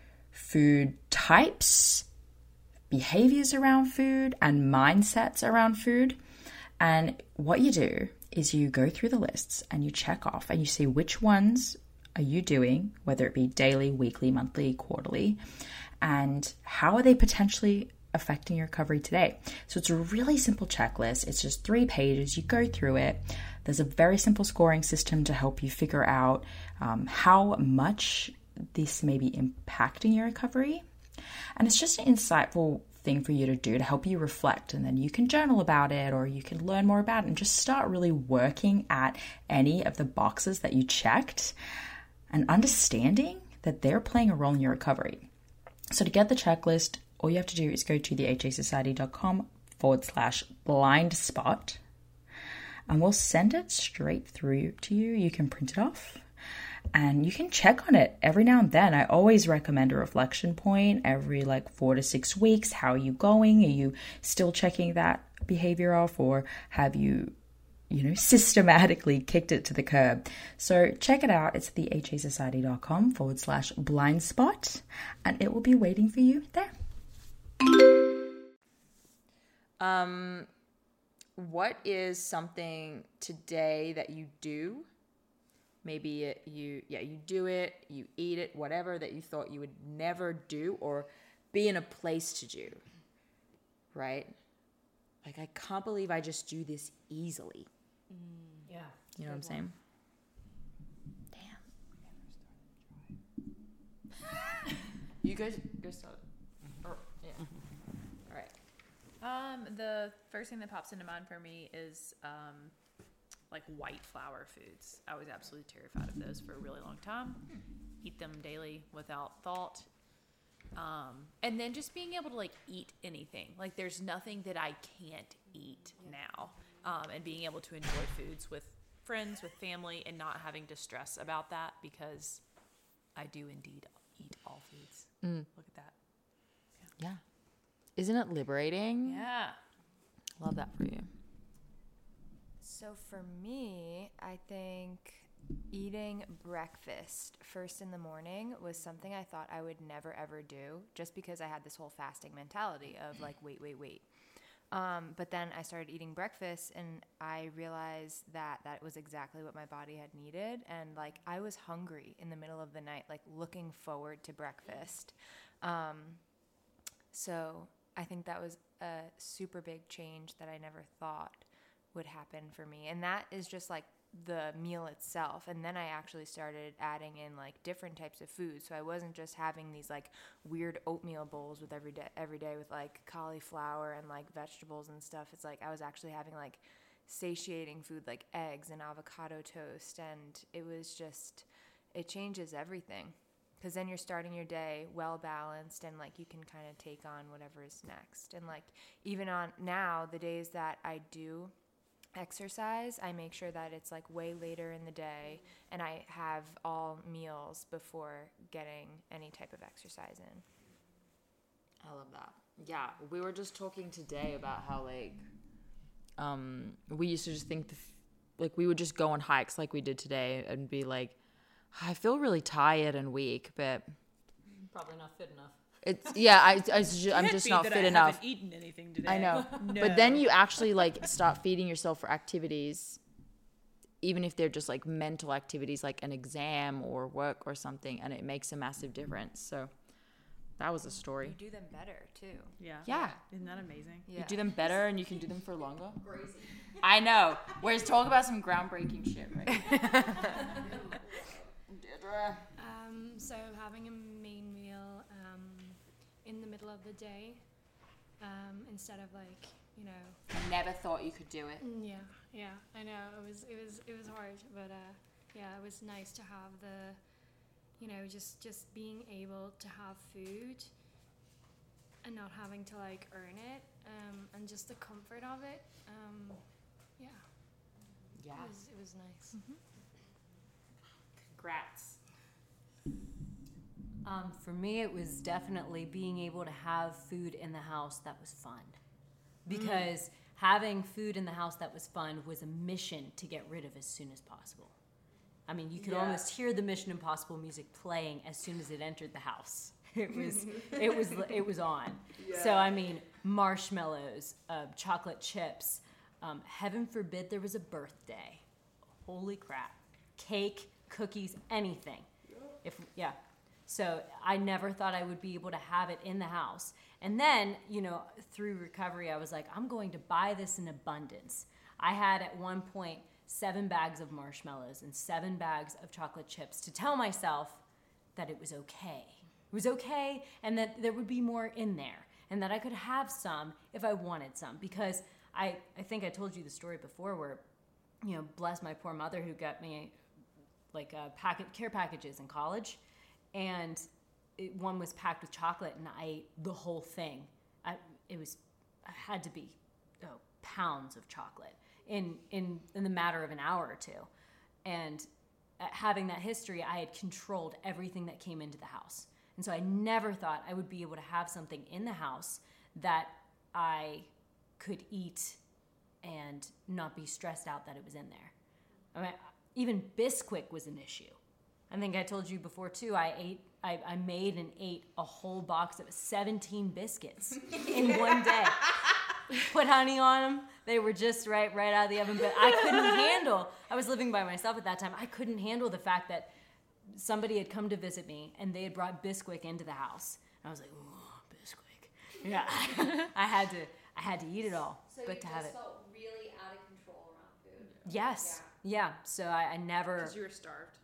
food types, behaviors around food, and mindsets around food. And what you do is you go through the lists and you check off and you see which ones are you doing, whether it be daily, weekly, monthly, quarterly, and how are they potentially affecting your recovery today. So it's a really simple checklist. It's just three pages. You go through it. There's a very simple scoring system to help you figure out um, how much this may be impacting your recovery. And it's just an insightful thing for you to do to help you reflect, and then you can journal about it or you can learn more about it and just start really working at any of the boxes that you checked and understanding that they're playing a role in your recovery. So to get the checklist, all you have to do is go to the hasociety.com forward slash blind spot and we'll send it straight through to you. You can print it off and you can check on it every now and then. I always recommend a reflection point every like four to six weeks. How are you going? Are you still checking that behavior off, or have you, you know, systematically kicked it to the curb? So check it out. It's the hasociety.com forward slash blind spot and it will be waiting for you there. Um, what is something today that you do? Maybe it, you, yeah, you do it, you eat it, whatever that you thought you would never do or be in a place to do, right? Like, I can't believe I just do this easily. Mm, yeah. You know what I'm saying? Damn. You guys, go start. Or, yeah. All right. Um, the first thing that pops into mind for me is um, like white flour foods. I was absolutely terrified of those for a really long time. Eat them daily without thought. Um, and then just being able to like eat anything. Like there's nothing that I can't eat now. Um, and being able to enjoy foods with friends, with family, and not having to stress about that because I do indeed eat all foods. Mm. Look at that. Yeah. Isn't it liberating? Yeah. Love that for you. So for me, I think eating breakfast first in the morning was something I thought I would never ever do, just because I had this whole fasting mentality of like, wait, wait, wait. Um, but then I started eating breakfast and I realized that that was exactly what my body had needed. And like, I was hungry in the middle of the night, like looking forward to breakfast. Um, so I think that was a super big change that I never thought would happen for me. And that is just like the meal itself. And then I actually started adding in like different types of food. So I wasn't just having these like weird oatmeal bowls with every day, every day with like cauliflower and like vegetables and stuff. It's like I was actually having like satiating food like eggs and avocado toast. And it was just, it changes everything. Because then you're starting your day well balanced and like you can kind of take on whatever is next. And like even on now, the days that I do exercise, I make sure that it's like way later in the day and I have all meals before getting any type of exercise in. I love that. Yeah, we were just talking today about how like um we used to just think the, like we would just go on hikes like we did today and be like, I feel really tired and weak, but Probably not fit enough. it's yeah, I, I ju- I'm Can't just be not that fit I enough. haven't eaten anything today. I know. No. But then you actually like start feeding yourself for activities, even if they're just like mental activities like an exam or work or something, and it makes a massive difference. So that was a story. You do them better too. Yeah. Yeah. Isn't that amazing? Yeah. You do them better and you can do them for longer. Crazy. I know. Whereas talk about some groundbreaking shit, right? Deirdre. Um, so having a main meal um, in the middle of the day um, instead of like, you know. Never thought you could do it. Mm, Yeah, yeah, I know it was it was it was hard, but uh, yeah, it was nice to have the, you know, just just being able to have food and not having to like earn it, um, and just the comfort of it. Um, yeah, Yeah. it was it was nice. Congrats. Um, for me, it was definitely being able to have food in the house that was fun. Because having food in the house that was fun was a mission to get rid of as soon as possible. I mean, you could Yeah. almost hear the Mission Impossible music playing as soon as it entered the house. It was, it was, it was on. So I mean, marshmallows, uh, chocolate chips. Um, heaven forbid there was a birthday. Holy crap! Cake, cookies, anything. If yeah. So I never thought I would be able to have it in the house. And then, you know, through recovery, I was like, I'm going to buy this in abundance. I had at one point seven bags of marshmallows and seven bags of chocolate chips to tell myself that it was okay. It was okay and that there would be more in there and that I could have some if I wanted some. Because I, I think I told you the story before where, you know, bless my poor mother who got me like uh, packet care packages in college. And it, one was packed with chocolate, and I ate the whole thing. I, it was, I had to be oh, pounds of chocolate in, in, in the matter of an hour or two. And uh, having that history, I had controlled everything that came into the house. And so I never thought I would be able to have something in the house that I could eat and not be stressed out that it was in there. I mean, even Bisquick was an issue. I think I told you before too, I ate, I, I made and ate a whole box of seventeen biscuits in one day. Put honey on them. They were just right, right out of the oven. But I couldn't handle, I was living by myself at that time. I couldn't handle the fact that somebody had come to visit me and they had brought Bisquick into the house. And I was like, ooh, Bisquick. Yeah, I had to, I had to eat it all. So but you to just have it. felt really out of control around food. Yes. Yeah. So I, I never, Because you were starved.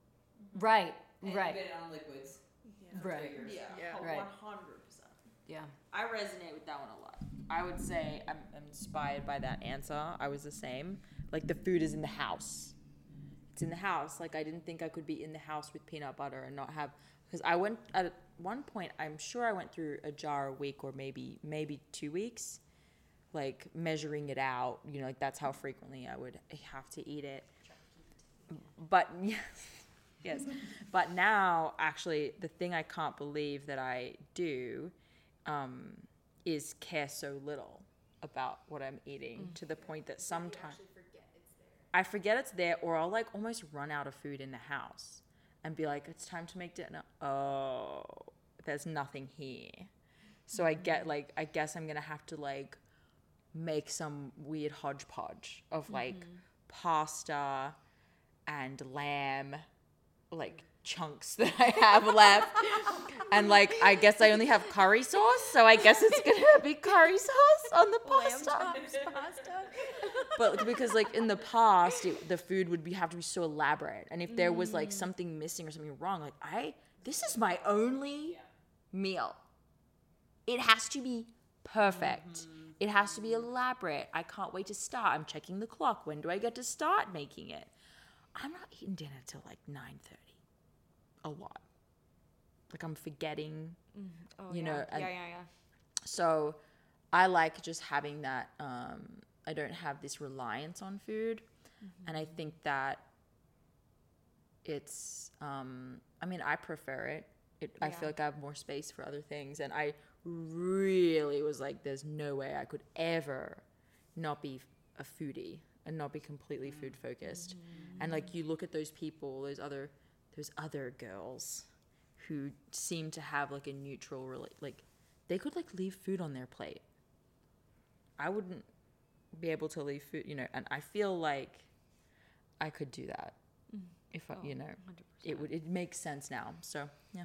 right, And right, you've been on liquids. right. Triggers. Yeah. Yeah. Right. one hundred percent. Yeah. I resonate with that one a lot. I would say I'm, I'm inspired by that answer. I was the same. Like the food is in the house. It's in the house. Like I didn't think I could be in the house with peanut butter and not have, because I went at one point, I'm sure I went through a jar a week or maybe, maybe two weeks, like measuring it out, you know, like that's how frequently I would have to eat it. But yes, yes. But now actually the thing I can't believe that I do, um, is care so little about what I'm eating to the point that sometimes I forget it's there, or I'll like almost run out of food in the house and be like, it's time to make dinner. Oh, there's nothing here. So I get like, I guess I'm gonna have to like make some weird hodgepodge of like pasta and lamb, like chunks that I have left. And like, I guess I only have curry sauce, so I guess it's gonna be curry sauce on the pasta. But because like in the past, it, the food would be have to be so elaborate, and if there was like something missing or something wrong, like I, this is my only meal. It has to be perfect. Mm-hmm. It has to be elaborate. I can't wait to start. I'm checking the clock. When do I get to start making it? I'm not eating dinner till like nine thirty. A lot. Like I'm forgetting, mm. oh, you yeah. know. And yeah, yeah, yeah. so I like just having that. Um, I don't have this reliance on food. Mm-hmm. And I think that it's, um, I mean, I prefer it. it yeah. I feel like I have more space for other things. And I really was like, there's no way I could ever not be a foodie and not be completely food focused. Mm-hmm. And like you look at those people, those other those other girls who seem to have like a neutral rela- like they could like leave food on their plate. I wouldn't be able to leave food, you know, and I feel like I could do that mm. if I, oh, you know, one hundred percent. It would it makes sense now. So, yeah.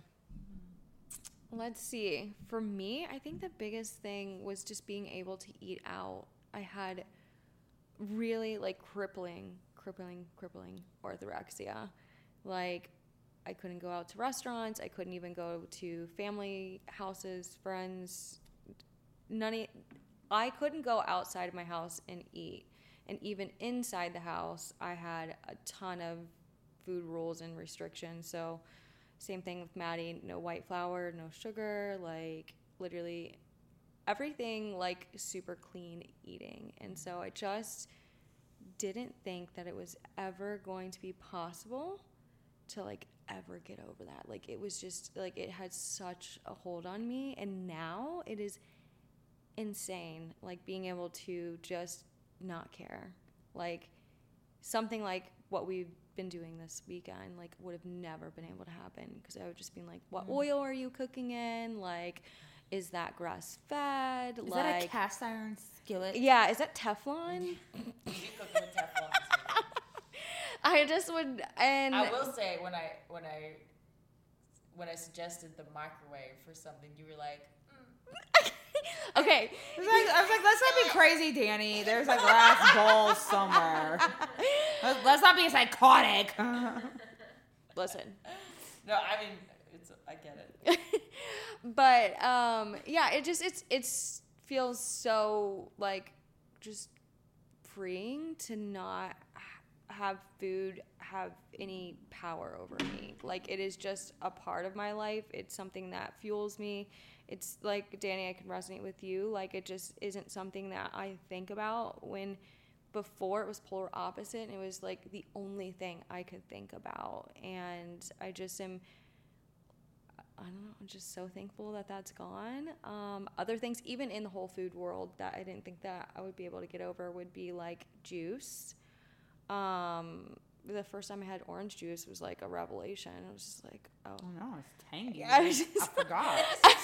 Let's see. For me, I think the biggest thing was just being able to eat out. I had really like crippling, crippling, crippling orthorexia. Like I couldn't go out to restaurants. I couldn't even go to family houses, friends. None of, I couldn't go outside of my house and eat. And even inside the house, I had a ton of food rules and restrictions. So same thing with Maddie, no white flour, no sugar, like literally everything like super clean eating. And so I just didn't think that it was ever going to be possible to like ever get over that. Like it was just like it had such a hold on me, and now it is insane like being able to just not care. Like something like what we've been doing this weekend like would have never been able to happen because I would just be like, what mm. oil are you cooking in? Like, is that grass fed? Is like, that a cast iron skillet? Yeah, is that Teflon? You cook with Teflon. I just would, and I will say when I when I when I suggested the microwave for something, you were like, mm. Okay. I was, like, I was like, let's not be crazy, Danny. There's a glass bowl somewhere. Let's not be psychotic. Listen. No, I mean, it's I get it. But um, yeah, it just it's it's feels so like just freeing to not have food have any power over me. Like it is just a part of my life. It's something that fuels me. It's like, Danny, I can resonate with you. Like it just isn't something that I think about when before it was polar opposite, and it was like the only thing I could think about. And I just am, I don't know, I'm just so thankful that that's gone. Um, other things, even in the whole food world, that I didn't think that I would be able to get over would be like juice. Um, the first time I had orange juice was like a revelation. I was just like, oh, oh no, it's tangy. I, I, just, I forgot.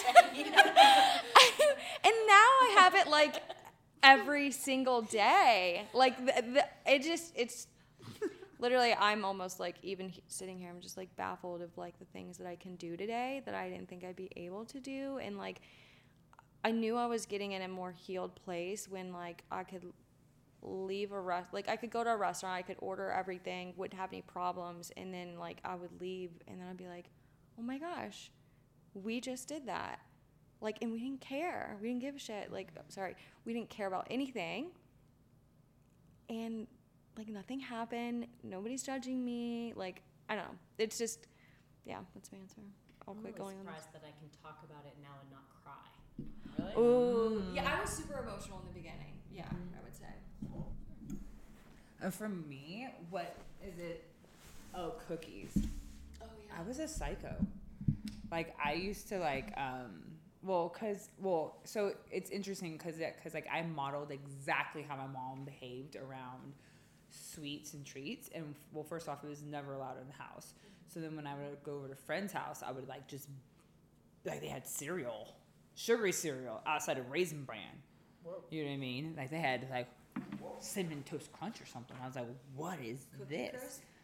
And now I have it like every single day. Like the, the, it just, it's literally, I'm almost like even sitting here, I'm just like baffled of like the things that I can do today that I didn't think I'd be able to do. And like, I knew I was getting in a more healed place when like I could leave a rest, like I could go to a restaurant, I could order everything, wouldn't have any problems, and then like I would leave and then I'd be like, oh my gosh, we just did that, like, and we didn't care, we didn't give a shit, like, sorry, we didn't care about anything, and like nothing happened, nobody's judging me, like I don't know, it's just, yeah, that's my answer. I'll I'm quit really going on surprised that I can talk about it now and not cry. Really? Ooh. Yeah, I was super emotional in the beginning. Yeah, mm-hmm. I would say. Uh, for me, what is it? Oh, cookies. Oh yeah. I was a psycho. Like I used to like, um, well, cause well, so it's interesting cause cause like I modeled exactly how my mom behaved around sweets and treats, and well, first off, it was never allowed in the house. So then when I would go over to a friend's house, I would like just like they had cereal, sugary cereal outside of Raisin Bran. Whoa. You know what I mean? Like they had like Cinnamon Toast Crunch or something. I was like, what is Cookie this? Crisp?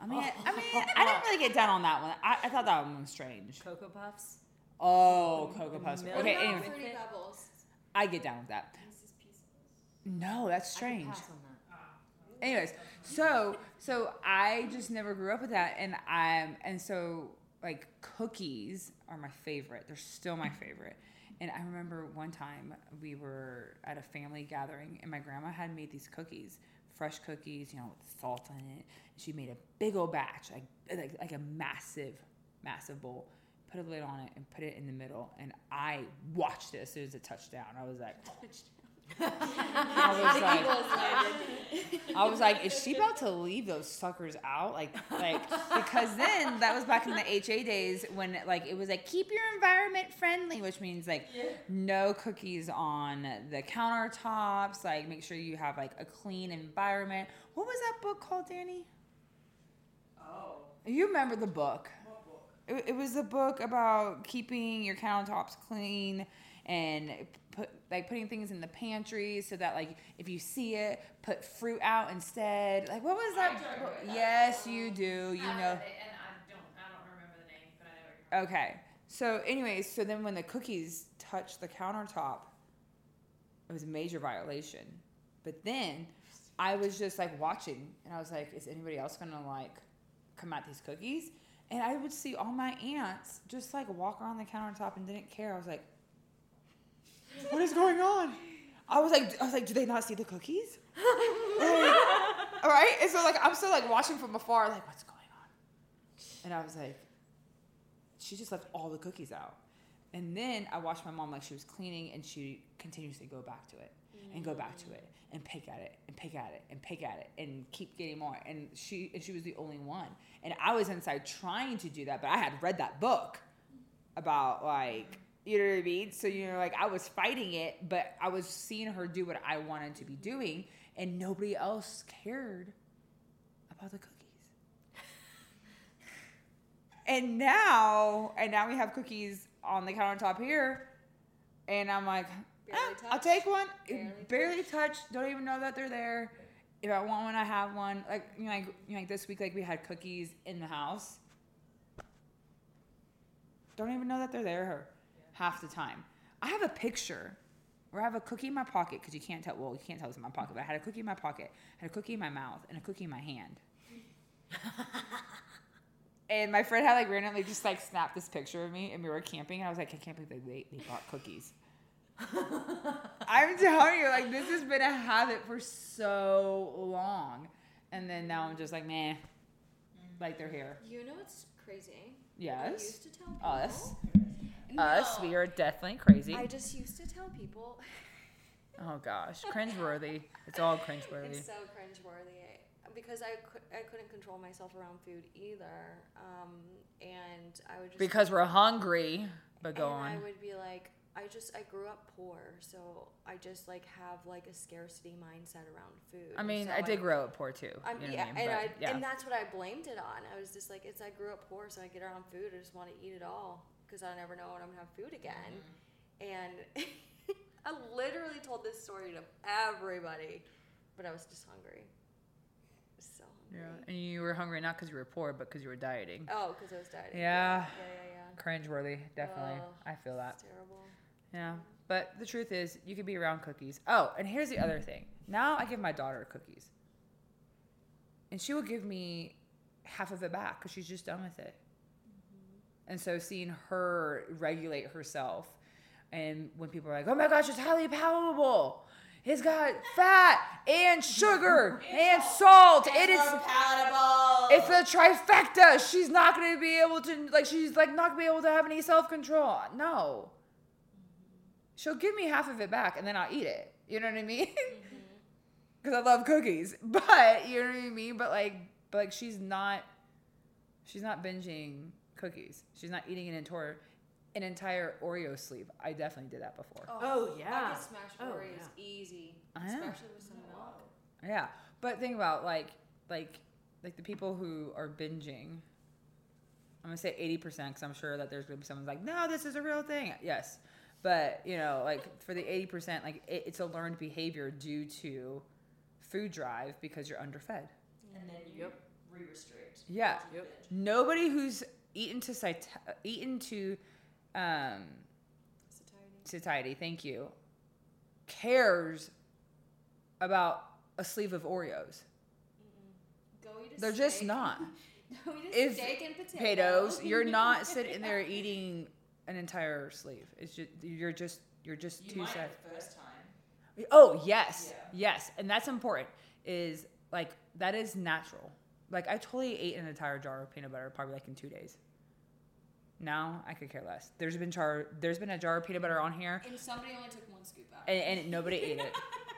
I mean, I mean, I didn't really get down on that one. I, I thought that one was strange. Cocoa Puffs. Oh, Cocoa Puffs. Milk. Okay, What about anyway, Fruity Pebbles? I get down with that. No, that's I strange. can pass on that. Anyways, so so I just never grew up with that, and I'm and so like cookies are my favorite. They're still my favorite. And I remember one time we were at a family gathering, and my grandma had made these cookies, fresh cookies, you know, with salt on it. She made a big old batch, like like, like a massive, massive bowl. Put a lid on it and put it in the middle, and I watched it as soon as it touched down. I was like. I was like, I was like, is she about to leave those suckers out? Like, like because then that was back in the H A days when like it was like keep your environment friendly, which means like no cookies on the countertops. Like make sure you have like a clean environment. What was that book called, Danny? Oh. You remember the book? What book? It, it was a book about keeping your countertops clean and put like putting things in the pantry so that like if you see it, put fruit out instead. Like what was that? I tried to book? write that. Yes, you do. You I know. read it, and I don't, I don't remember the name, but I know what you're talking Okay. So, anyways, so then when the cookies touched the countertop, it was a major violation. But then I was just like watching, and I was like, is anybody else gonna like come at these cookies? And I would see all my aunts just like walk around the countertop and didn't care. I was like, what is going on? I was like, I was like, do they not see the cookies? Like, all right. And so like, I'm still like watching from afar, like, what's going on? And I was like, she just left all the cookies out. And then I watched my mom like she was cleaning, and she continuously go back to it and go back to it and pick at it and pick at it and pick at it and keep getting more. And she and she was the only one. And I was inside trying to do that, but I had read that book about like, you know what I mean? So, you know, like I was fighting it, but I was seeing her do what I wanted to be doing, and nobody else cared about the cookies. And now, and now we have cookies on the countertop here, and I'm like, eh, I'll take one. Barely Barely touch. Don't even know that they're there. If I want one, I have one. Like you know, like, you know, like this week, like we had cookies in the house. Don't even know that they're there half the time. I have a picture where I have a cookie in my pocket because you can't tell. Well, you can't tell it's in my pocket, but I had a cookie in my pocket, had a cookie in my mouth, and a cookie in my hand. And my friend had like randomly just like snapped this picture of me, and we were camping, and I was like, I can't believe they they bought cookies. I'm telling you, like this has been a habit for so long, and then now I'm just like, meh, like they're here. You know what's crazy? I Yes, used to tell people. us, No. us. We are definitely crazy. I just used to tell people. Oh gosh, cringeworthy. It's all cringeworthy. It's so cringeworthy because I, could, I couldn't control myself around food either. Um, and I would just. Because we're hungry, but go and on. I would be like, I just, I grew up poor, so I just like have like a scarcity mindset around food. I mean, so I did grow up poor too. I'm, you know yeah, what I mean? and But, I yeah. and that's what I blamed it on. I was just like, it's I grew up poor, so I get around food. I just want to eat it all because I never know when I'm gonna have food again. Mm-hmm. And I literally told this story to everybody, but I was just hungry. I was so Yeah, hungry. and you were hungry not because you were poor, but because you were dieting. Oh, because I was dieting. Yeah. Yeah, yeah, yeah. Cringeworthy, definitely. Oh, I feel that. It's terrible. Yeah, but the truth is, you could be around cookies. Oh, and here's the other thing. Now I give my daughter cookies, and she will give me half of it back because she's just done with it. And so seeing her regulate herself, and when people are like, "Oh my gosh, it's highly palatable. It's got fat and sugar and salt. It is palatable. It's a trifecta. She's not going to be able to like. She's like not going to be able to have any self control. No. She'll give me half of it back, and then I'll eat it. You know what I mean? Because I love cookies. But you know what I mean. But like, but like, she's not. She's not binging cookies. She's not eating an entire, an entire Oreo sleeve. I definitely did that before. Oh, yeah. I can smash Oh, Oreos yeah. easy, I know. especially with some milk. Yeah, but think about like, like, like the people who are binging. I'm gonna say eighty percent because I'm sure that there's gonna be someone like, no, this is a real thing. Yes, but you know, like for the eighty percent, like it, it's a learned behavior due to food drive because you're underfed. And then you re-restrict. Yeah. Nobody who's eaten to sati- eaten to um, satiety, thank you, cares about a sleeve of Oreos. Go eat a They're steak. just not. Go eat a If steak and potato. potatoes, you're not sitting there eating an entire sleeve. It's just you're just you're just too sad. First time. Oh yes, yes, and that's important. Is like that is natural. Like I totally ate an entire jar of peanut butter probably like in two days. Now I could care less. There's been jar. There's been a jar of peanut butter on here, And somebody only took one scoop out. and, and nobody ate it.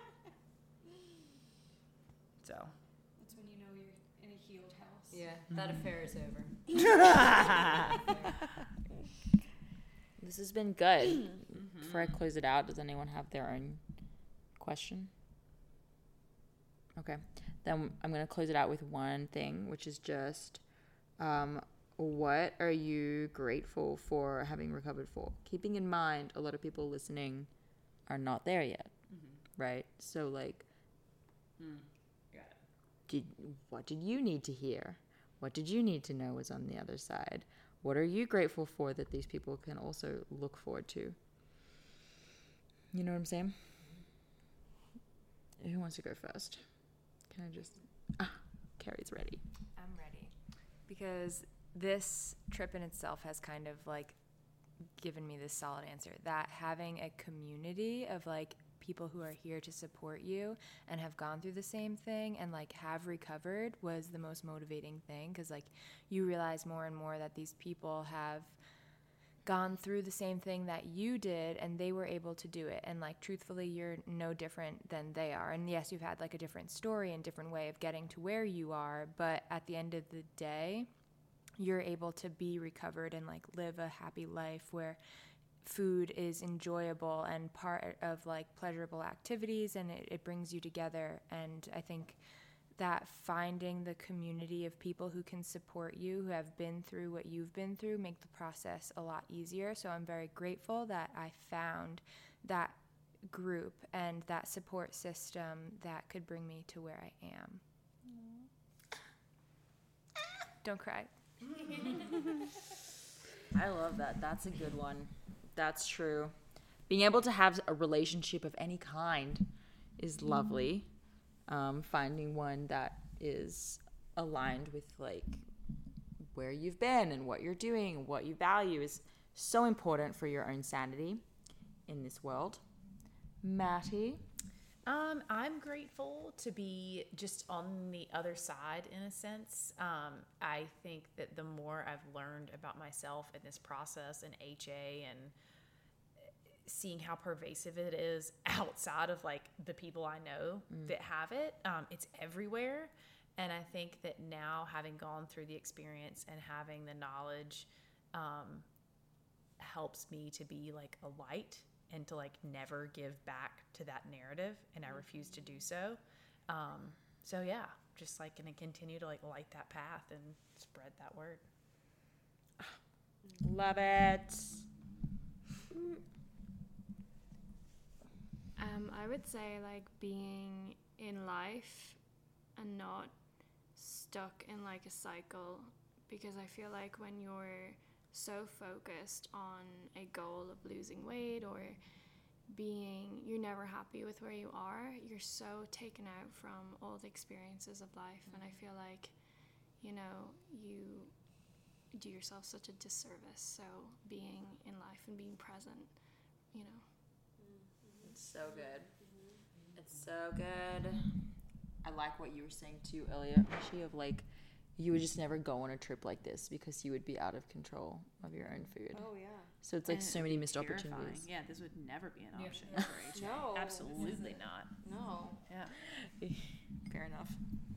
So. That's when you know you're in a healed house. Yeah, that affair is over. This has been good. Before I close it out, does anyone have their own question? Okay. Then I'm going to close it out with one thing, which is just um, what are you grateful for having recovered for? Keeping in mind, a lot of people listening are not there yet, mm-hmm. right? So, like, Mm. Got it. did, what did you need to hear? What did you need to know was on the other side? What are you grateful for that these people can also look forward to? You know what I'm saying? Who wants to go first? Can I just... Ah, Carrie's ready. I'm ready. Because this trip in itself has kind of like given me this solid answer that having a community of like people who are here to support you and have gone through the same thing and like have recovered was the most motivating thing, because like you realize more and more that these people have gone through the same thing that you did and they were able to do it, and like truthfully you're no different than they are. And yes, you've had like a different story and different way of getting to where you are, but at the end of the day you're able to be recovered and like live a happy life where food is enjoyable and part of like pleasurable activities, and it, it brings you together. And I think that finding the community of people who can support you, who have been through what you've been through, make the process a lot easier. So I'm very grateful that I found that group and that support system that could bring me to where I am. Aww. Don't cry. I love that. That's a good one. That's true. Being able to have a relationship of any kind is lovely. Um, finding one that is aligned with like where you've been and what you're doing, what you value is so important for your own sanity in this world. Matty? Um, I'm grateful to be just on the other side in a sense. Um, I think that the more I've learned about myself in this process and H A and seeing how pervasive it is outside of like the people I know mm. that have it, um, it's everywhere. And I think that now, having gone through the experience and having the knowledge, um, helps me to be like a light and to like never give back to that narrative, and I refuse to do so. Um, so yeah, just like gonna continue to like light that path and spread that word. Love it. Um, I would say like being in life and not stuck in like a cycle, because I feel like when you're so focused on a goal of losing weight or being, you're never happy with where you are, you're so taken out from all the experiences of life. Mm-hmm. And I feel like, you know, you do yourself such a disservice. So being in life and being present, you know. Mm-hmm. It's so good. Mm-hmm. It's so good. I like what you were saying too earlier, actually, of like, you would just never go on a trip like this because you would be out of control of your own food. Oh, yeah. So it's like And so many missed terrifying. opportunities. Yeah, this would never be an option Yeah. for H A. No. Absolutely not. No. Yeah. Fair enough.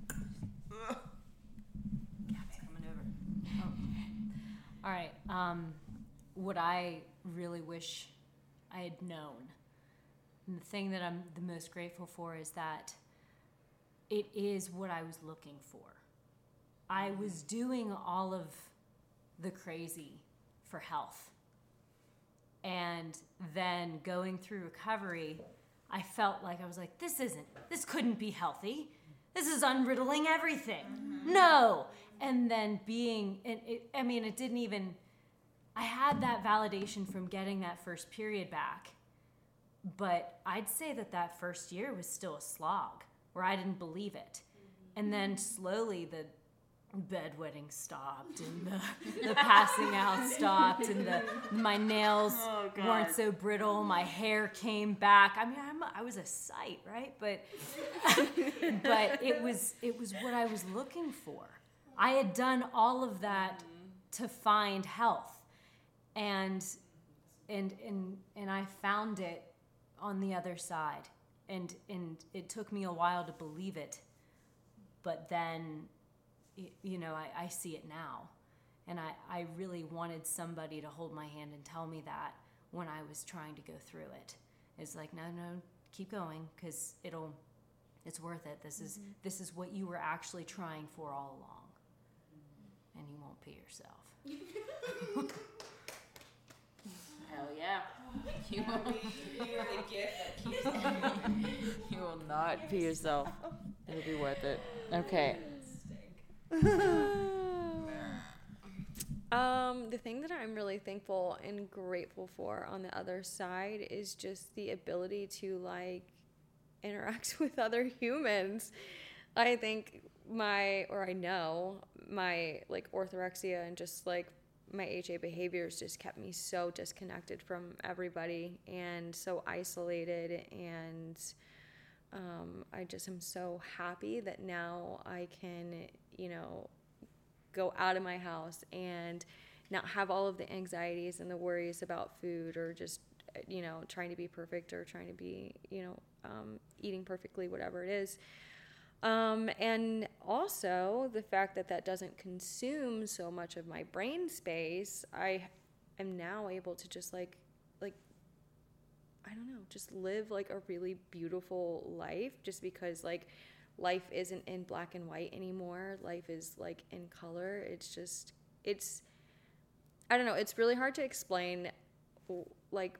Cat's coming over. Oh. All right. Um, what I really wish I had known, and the thing that I'm the most grateful for, is that it is what I was looking for. I was doing all of the crazy for health. And then going through recovery, I felt like I was like, this isn't, this couldn't be healthy. This is unriddling everything. Mm-hmm. No. and then being, and it, I mean, it didn't even, I had that validation from getting that first period back. But I'd say that that first year was still a slog where I didn't believe it. And then slowly the bedwetting stopped and the, the passing out stopped and the my nails Oh, God. weren't so brittle. My hair came back. I mean, I'm, I was a sight, right? But but it was it was what I was looking for. I had done all of that to find health, and and and and I found it on the other side, and and it took me a while to believe it, but then, you know, I, I see it now, and I, I really wanted somebody to hold my hand and tell me that when I was trying to go through it. It's like, no, no, keep going, because it'll, it's worth it. This is mm-hmm. this is what you were actually trying for all along, mm-hmm. and you won't pee yourself. Hell yeah. You will, you are the gift that keeps on. You will not pee yourself. It'll be worth it. Okay. Um, the thing that I'm really thankful and grateful for on the other side is just the ability to like interact with other humans. I think my, or I know my like orthorexia and just like my H A behaviors just kept me so disconnected from everybody and so isolated, and um, I just am so happy that now I can, you know, go out of my house and not have all of the anxieties and the worries about food or just, you know, trying to be perfect or trying to be, you know, um, eating perfectly, whatever it is. Um, and also the fact that that doesn't consume so much of my brain space, I am now able to just like, like, I don't know, just live like a really beautiful life, just because like life isn't in black and white anymore. Life is like in color. It's just, it's, I don't know. It's really hard to explain like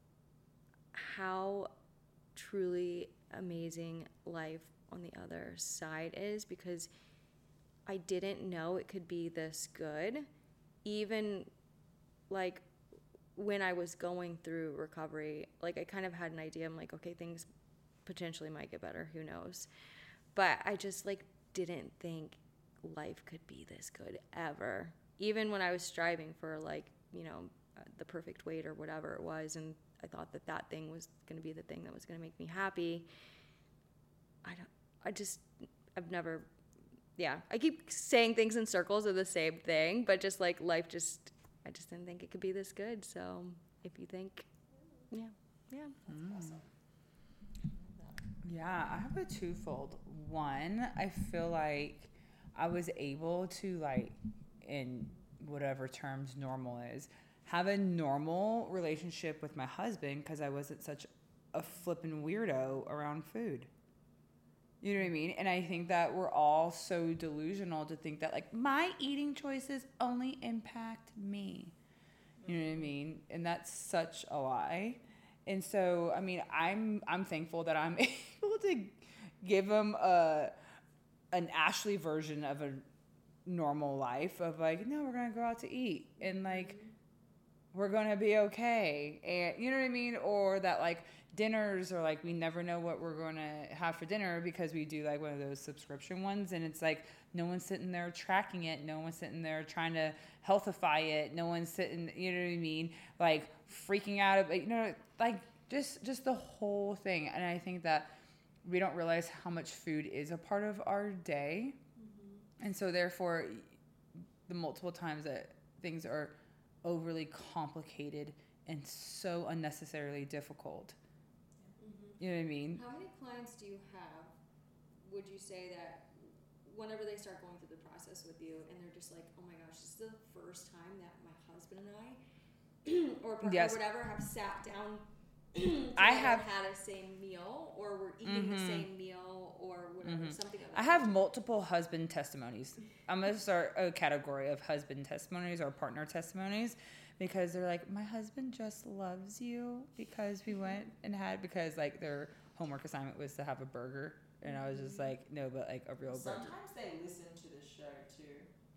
how truly amazing life on the other side is, because I didn't know it could be this good. Even like when I was going through recovery, like I kind of had an idea. I'm like, okay, things potentially might get better. Who knows? But I just like didn't think life could be this good ever. Even when I was striving for like, you know, the perfect weight or whatever it was, and I thought that that thing was going to be the thing that was going to make me happy. I don't, I just, I've never, yeah, I keep saying things in circles of the same thing, but just like life just, I just didn't think it could be this good. So if you think, yeah, yeah. That's Mm. awesome. Yeah, I have a twofold. One, I feel like I was able to, like, in whatever terms normal is, have a normal relationship with my husband because I wasn't such a flippin' weirdo around food. You know what I mean? And I think that we're all so delusional to think that, like, my eating choices only impact me. You know what I mean? And that's such a lie. And so, I mean, I'm I'm thankful that I'm able to give him a an Ashley version of a normal life of like, no, we're gonna go out to eat and like we're gonna be okay, and you know what I mean? Or that like dinners are like we never know what we're gonna have for dinner because we do like one of those subscription ones, and it's like no one's sitting there tracking it, no one's sitting there trying to healthify it, no one's sitting, you know what I mean, like freaking out about, you know, like just just the whole thing. And I think that we don't realize how much food is a part of our day, mm-hmm. and so therefore the multiple times that things are overly complicated and so unnecessarily difficult. Mm-hmm. You know what I mean? How many clients do you have, would you say, that whenever they start going through the process with you and they're just like, oh my gosh, this is the first time that my husband and I or partner yes. or whatever have sat down I have had a same meal, or we're eating mm-hmm. the same meal, or whatever, mm-hmm. something of that I have multiple husband testimonies. I'm going to start a category of husband testimonies or partner testimonies, because they're like, my husband just loves you because we went and had, because like their homework assignment was to have a burger. And I was just like, no, but like a real burger. Sometimes they listen to the show too.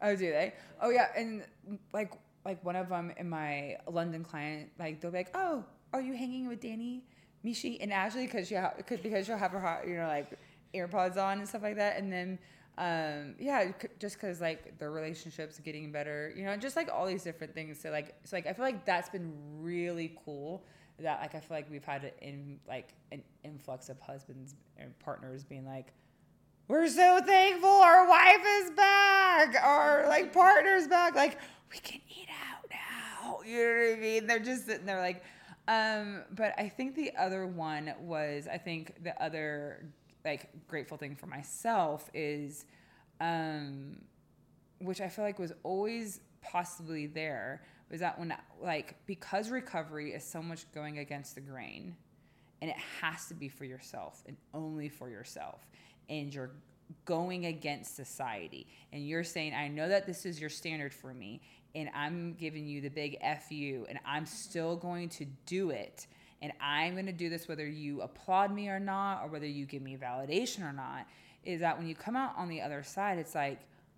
Oh, do they? Oh, yeah. And like, like one of them in my London client, like they'll be like, "Oh, are you hanging with Danny, Mishi, and Ashley?" Because she, ha- cause, because she'll have her, hot, you know, like AirPods on and stuff like that. And then, um, yeah, just because like their relationship's getting better, you know, just like all these different things. So like, so like I feel like that's been really cool. That like I feel like we've had an in, like an influx of husbands and partners being like, "We're so thankful our wife is back, our like partner's back, like we can eat out now." You know what I mean? They're just sitting there like, um, but I think the other one was, I think the other like grateful thing for myself is, um, which I feel like was always possibly there, was that when like, because recovery is so much going against the grain, and it has to be for yourself and only for yourself, and you're going against society, and you're saying, "I know that this is your standard for me, and I'm giving you the big F you, and I'm still going to do it, and I'm going to do this whether you applaud me or not, or whether you give me validation or not," is that when you come out on the other side, it's like,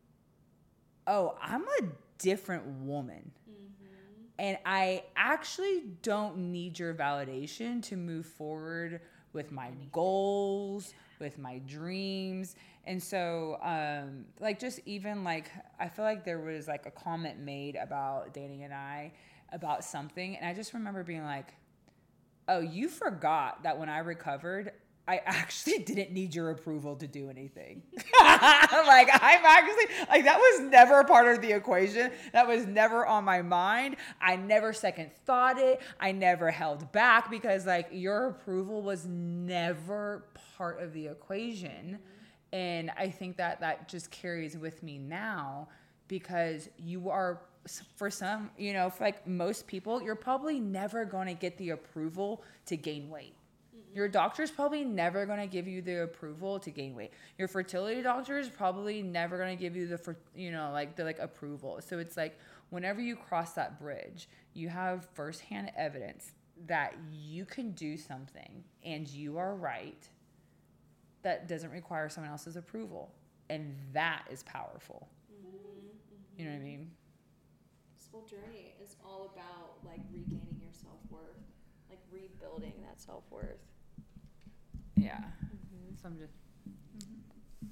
oh, I'm a different woman. And I actually don't need your validation to move forward with my goals, with my dreams. And so, um, like, just even like, I feel like there was like a comment made about Danny and I about something. And I just remember being like, "Oh, you forgot that when I recovered, I actually didn't need your approval to do anything." Like, I'm actually, like, that was never part of the equation. That was never on my mind. I never second thought it. I never held back because, like, your approval was never part of the equation. And I think that that just carries with me now, because you are, for some, you know, for like most people, you're probably never going to get the approval to gain weight. Your doctor's probably never going to give you the approval to gain weight. Your fertility doctor is probably never going to give you the, for, you know, like the like approval. So it's like, whenever you cross that bridge, you have firsthand evidence that you can do something and you are right. That doesn't require someone else's approval. And that is powerful. Mm-hmm, mm-hmm. You know what I mean? This whole journey is all about like regaining your self-worth, like rebuilding that self-worth. Yeah. Mm-hmm. So I'm just mm-hmm.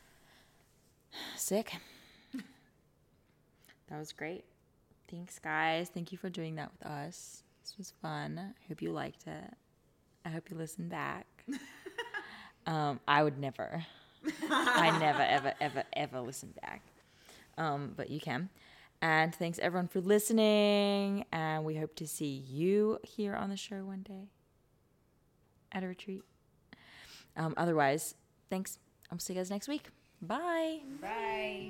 Sick. That was great. Thanks, guys. Thank you for doing that with us. This was fun. I hope you liked it. I hope you listen back. um, I would never. I never, ever, ever, ever listen back. Um, but you can. And thanks, everyone, for listening. And we hope to see you here on the show one day at a retreat. Um, otherwise, thanks. I'll see you guys next week. Bye. Bye.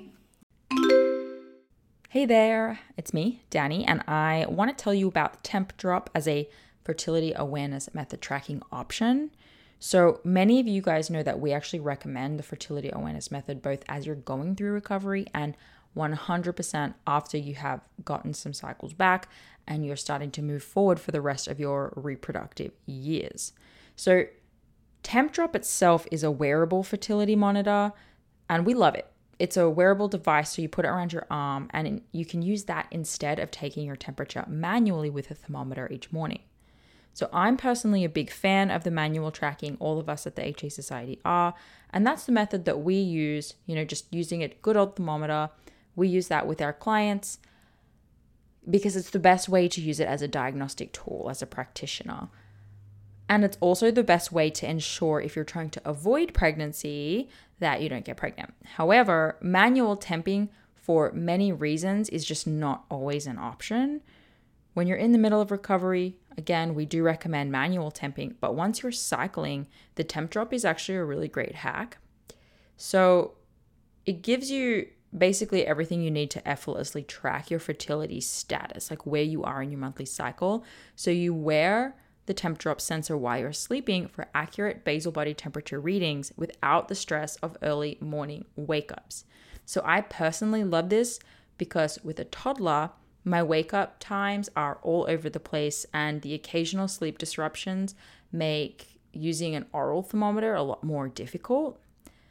Hey there, it's me, Danny, and I want to tell you about Temp Drop as a fertility awareness method tracking option. So many of you guys know that we actually recommend the fertility awareness method both as you're going through recovery and one hundred percent after you have gotten some cycles back and you're starting to move forward for the rest of your reproductive years. So Temp Drop itself is a wearable fertility monitor, and we love it. It's a wearable device, so you put it around your arm, and you can use that instead of taking your temperature manually with a thermometer each morning. So I'm personally a big fan of the manual tracking. All of us at the H A Society are, and that's the method that we use, you know, just using a good old thermometer. We use that with our clients because it's the best way to use it as a diagnostic tool, as a practitioner. And it's also the best way to ensure, if you're trying to avoid pregnancy, that you don't get pregnant. However, manual temping for many reasons is just not always an option. When you're in the middle of recovery, again, we do recommend manual temping, but once you're cycling, the Temp Drop is actually a really great hack. So it gives you basically everything you need to effortlessly track your fertility status, like where you are in your monthly cycle. So you wear the Temp Drop sensor while you're sleeping for accurate basal body temperature readings without the stress of early morning wake-ups. So I personally love this because with a toddler, my wake-up times are all over the place, and the occasional sleep disruptions make using an oral thermometer a lot more difficult.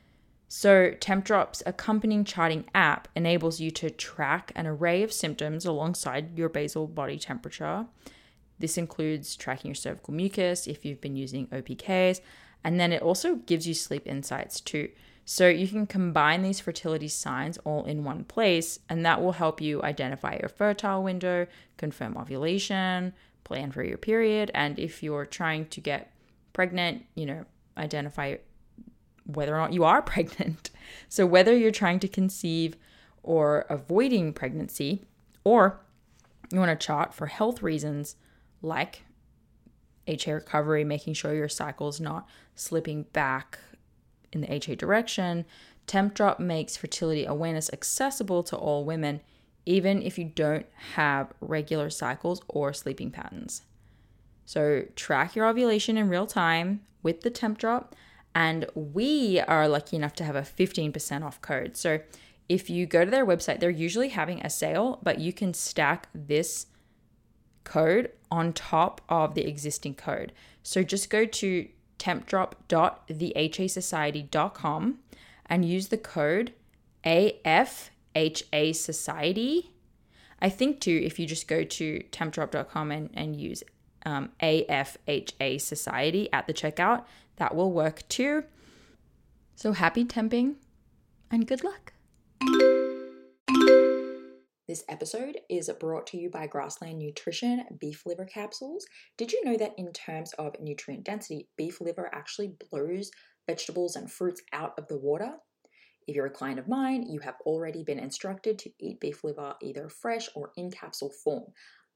So Tempdrop's accompanying charting app enables you to track an array of symptoms alongside your basal body temperature. This includes tracking your cervical mucus if you've been using O P Ks, and then it also gives you sleep insights too. So you can combine these fertility signs all in one place, and that will help you identify your fertile window, confirm ovulation, plan for your period, and if you're trying to get pregnant, you know, identify whether or not you are pregnant. So whether you're trying to conceive or avoiding pregnancy, or you want to chart for health reasons like H A recovery, making sure your cycle's not slipping back in the H A direction, Tempdrop makes fertility awareness accessible to all women, even if you don't have regular cycles or sleeping patterns. So track your ovulation in real time with the Tempdrop, and we are lucky enough to have a fifteen percent off code. So if you go to their website, they're usually having a sale, but you can stack this code on top of the existing code. So just go to tempdrop dot the h a society dot com and use the code A F H A Society. I think too, if you just go to tempdrop dot com and, and use um, A F H A Society at the checkout, that will work too. So happy temping and good luck. This episode is brought to you by Grassland Nutrition beef liver capsules. Did you know that in terms of nutrient density, beef liver actually blows vegetables and fruits out of the water? If you're a client of mine, you have already been instructed to eat beef liver either fresh or in capsule form.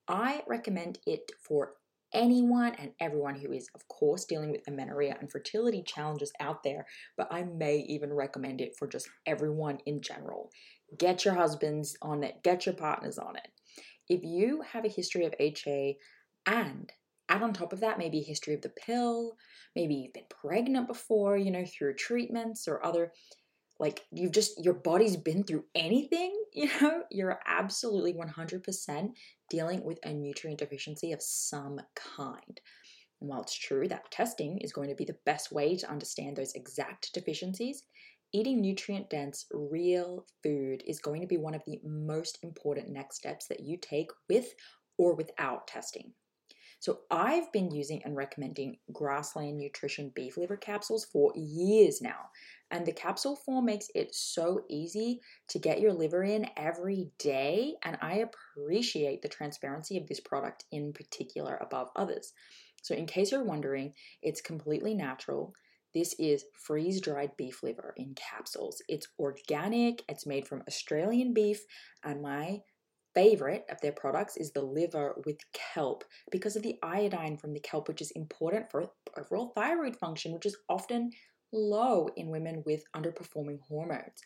I recommend it for anyone and everyone who is, of course, dealing with amenorrhea and fertility challenges out there, but I may even recommend it for just everyone in general. Get your husbands on it, get your partners on it. If you have a history of H A and add on top of that maybe a history of the pill, maybe you've been pregnant before, you know, through treatments or other, like you've just, your body's been through anything, you know, you're absolutely one hundred percent dealing with a nutrient deficiency of some kind. And while it's true that testing is going to be the best way to understand those exact deficiencies, eating nutrient-dense, real food is going to be one of the most important next steps that you take with or without testing. So I've been using and recommending Grassland Nutrition beef liver capsules for years now, and the capsule form makes it so easy to get your liver in every day, and I appreciate the transparency of this product in particular above others. So in case you're wondering, it's completely natural. This is freeze-dried beef liver in capsules. It's organic, it's made from Australian beef, and my favorite of their products is the liver with kelp because of the iodine from the kelp, which is important for overall thyroid function, which is often low in women with underperforming hormones.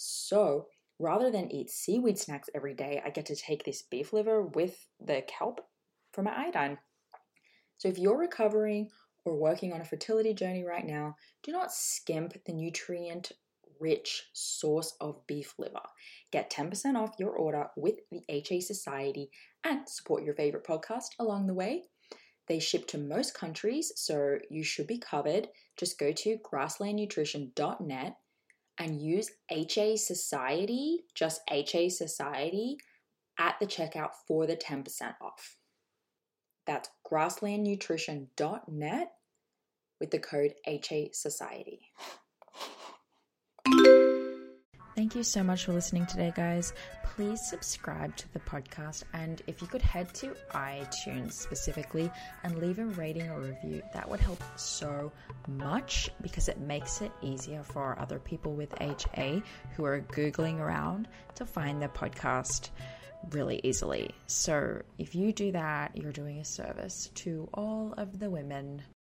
So rather than eat seaweed snacks every day, I get to take this beef liver with the kelp for my iodine. So if you're recovering or working on a fertility journey right now, do not skimp the nutrient-rich source of beef liver. Get ten percent off your order with the H A Society and support your favorite podcast along the way. They ship to most countries, so you should be covered. Just go to grassland nutrition dot net and use H A Society, just H A Society, at the checkout for the ten percent off. That's grassland nutrition dot net with the code H A Society. Thank you so much for listening today, guys. Please subscribe to the podcast, and if you could head to iTunes specifically and leave a rating or review, that would help so much because it makes it easier for other people with H A who are Googling around to find the podcast really easily. So if you do that, you're doing a service to all of the women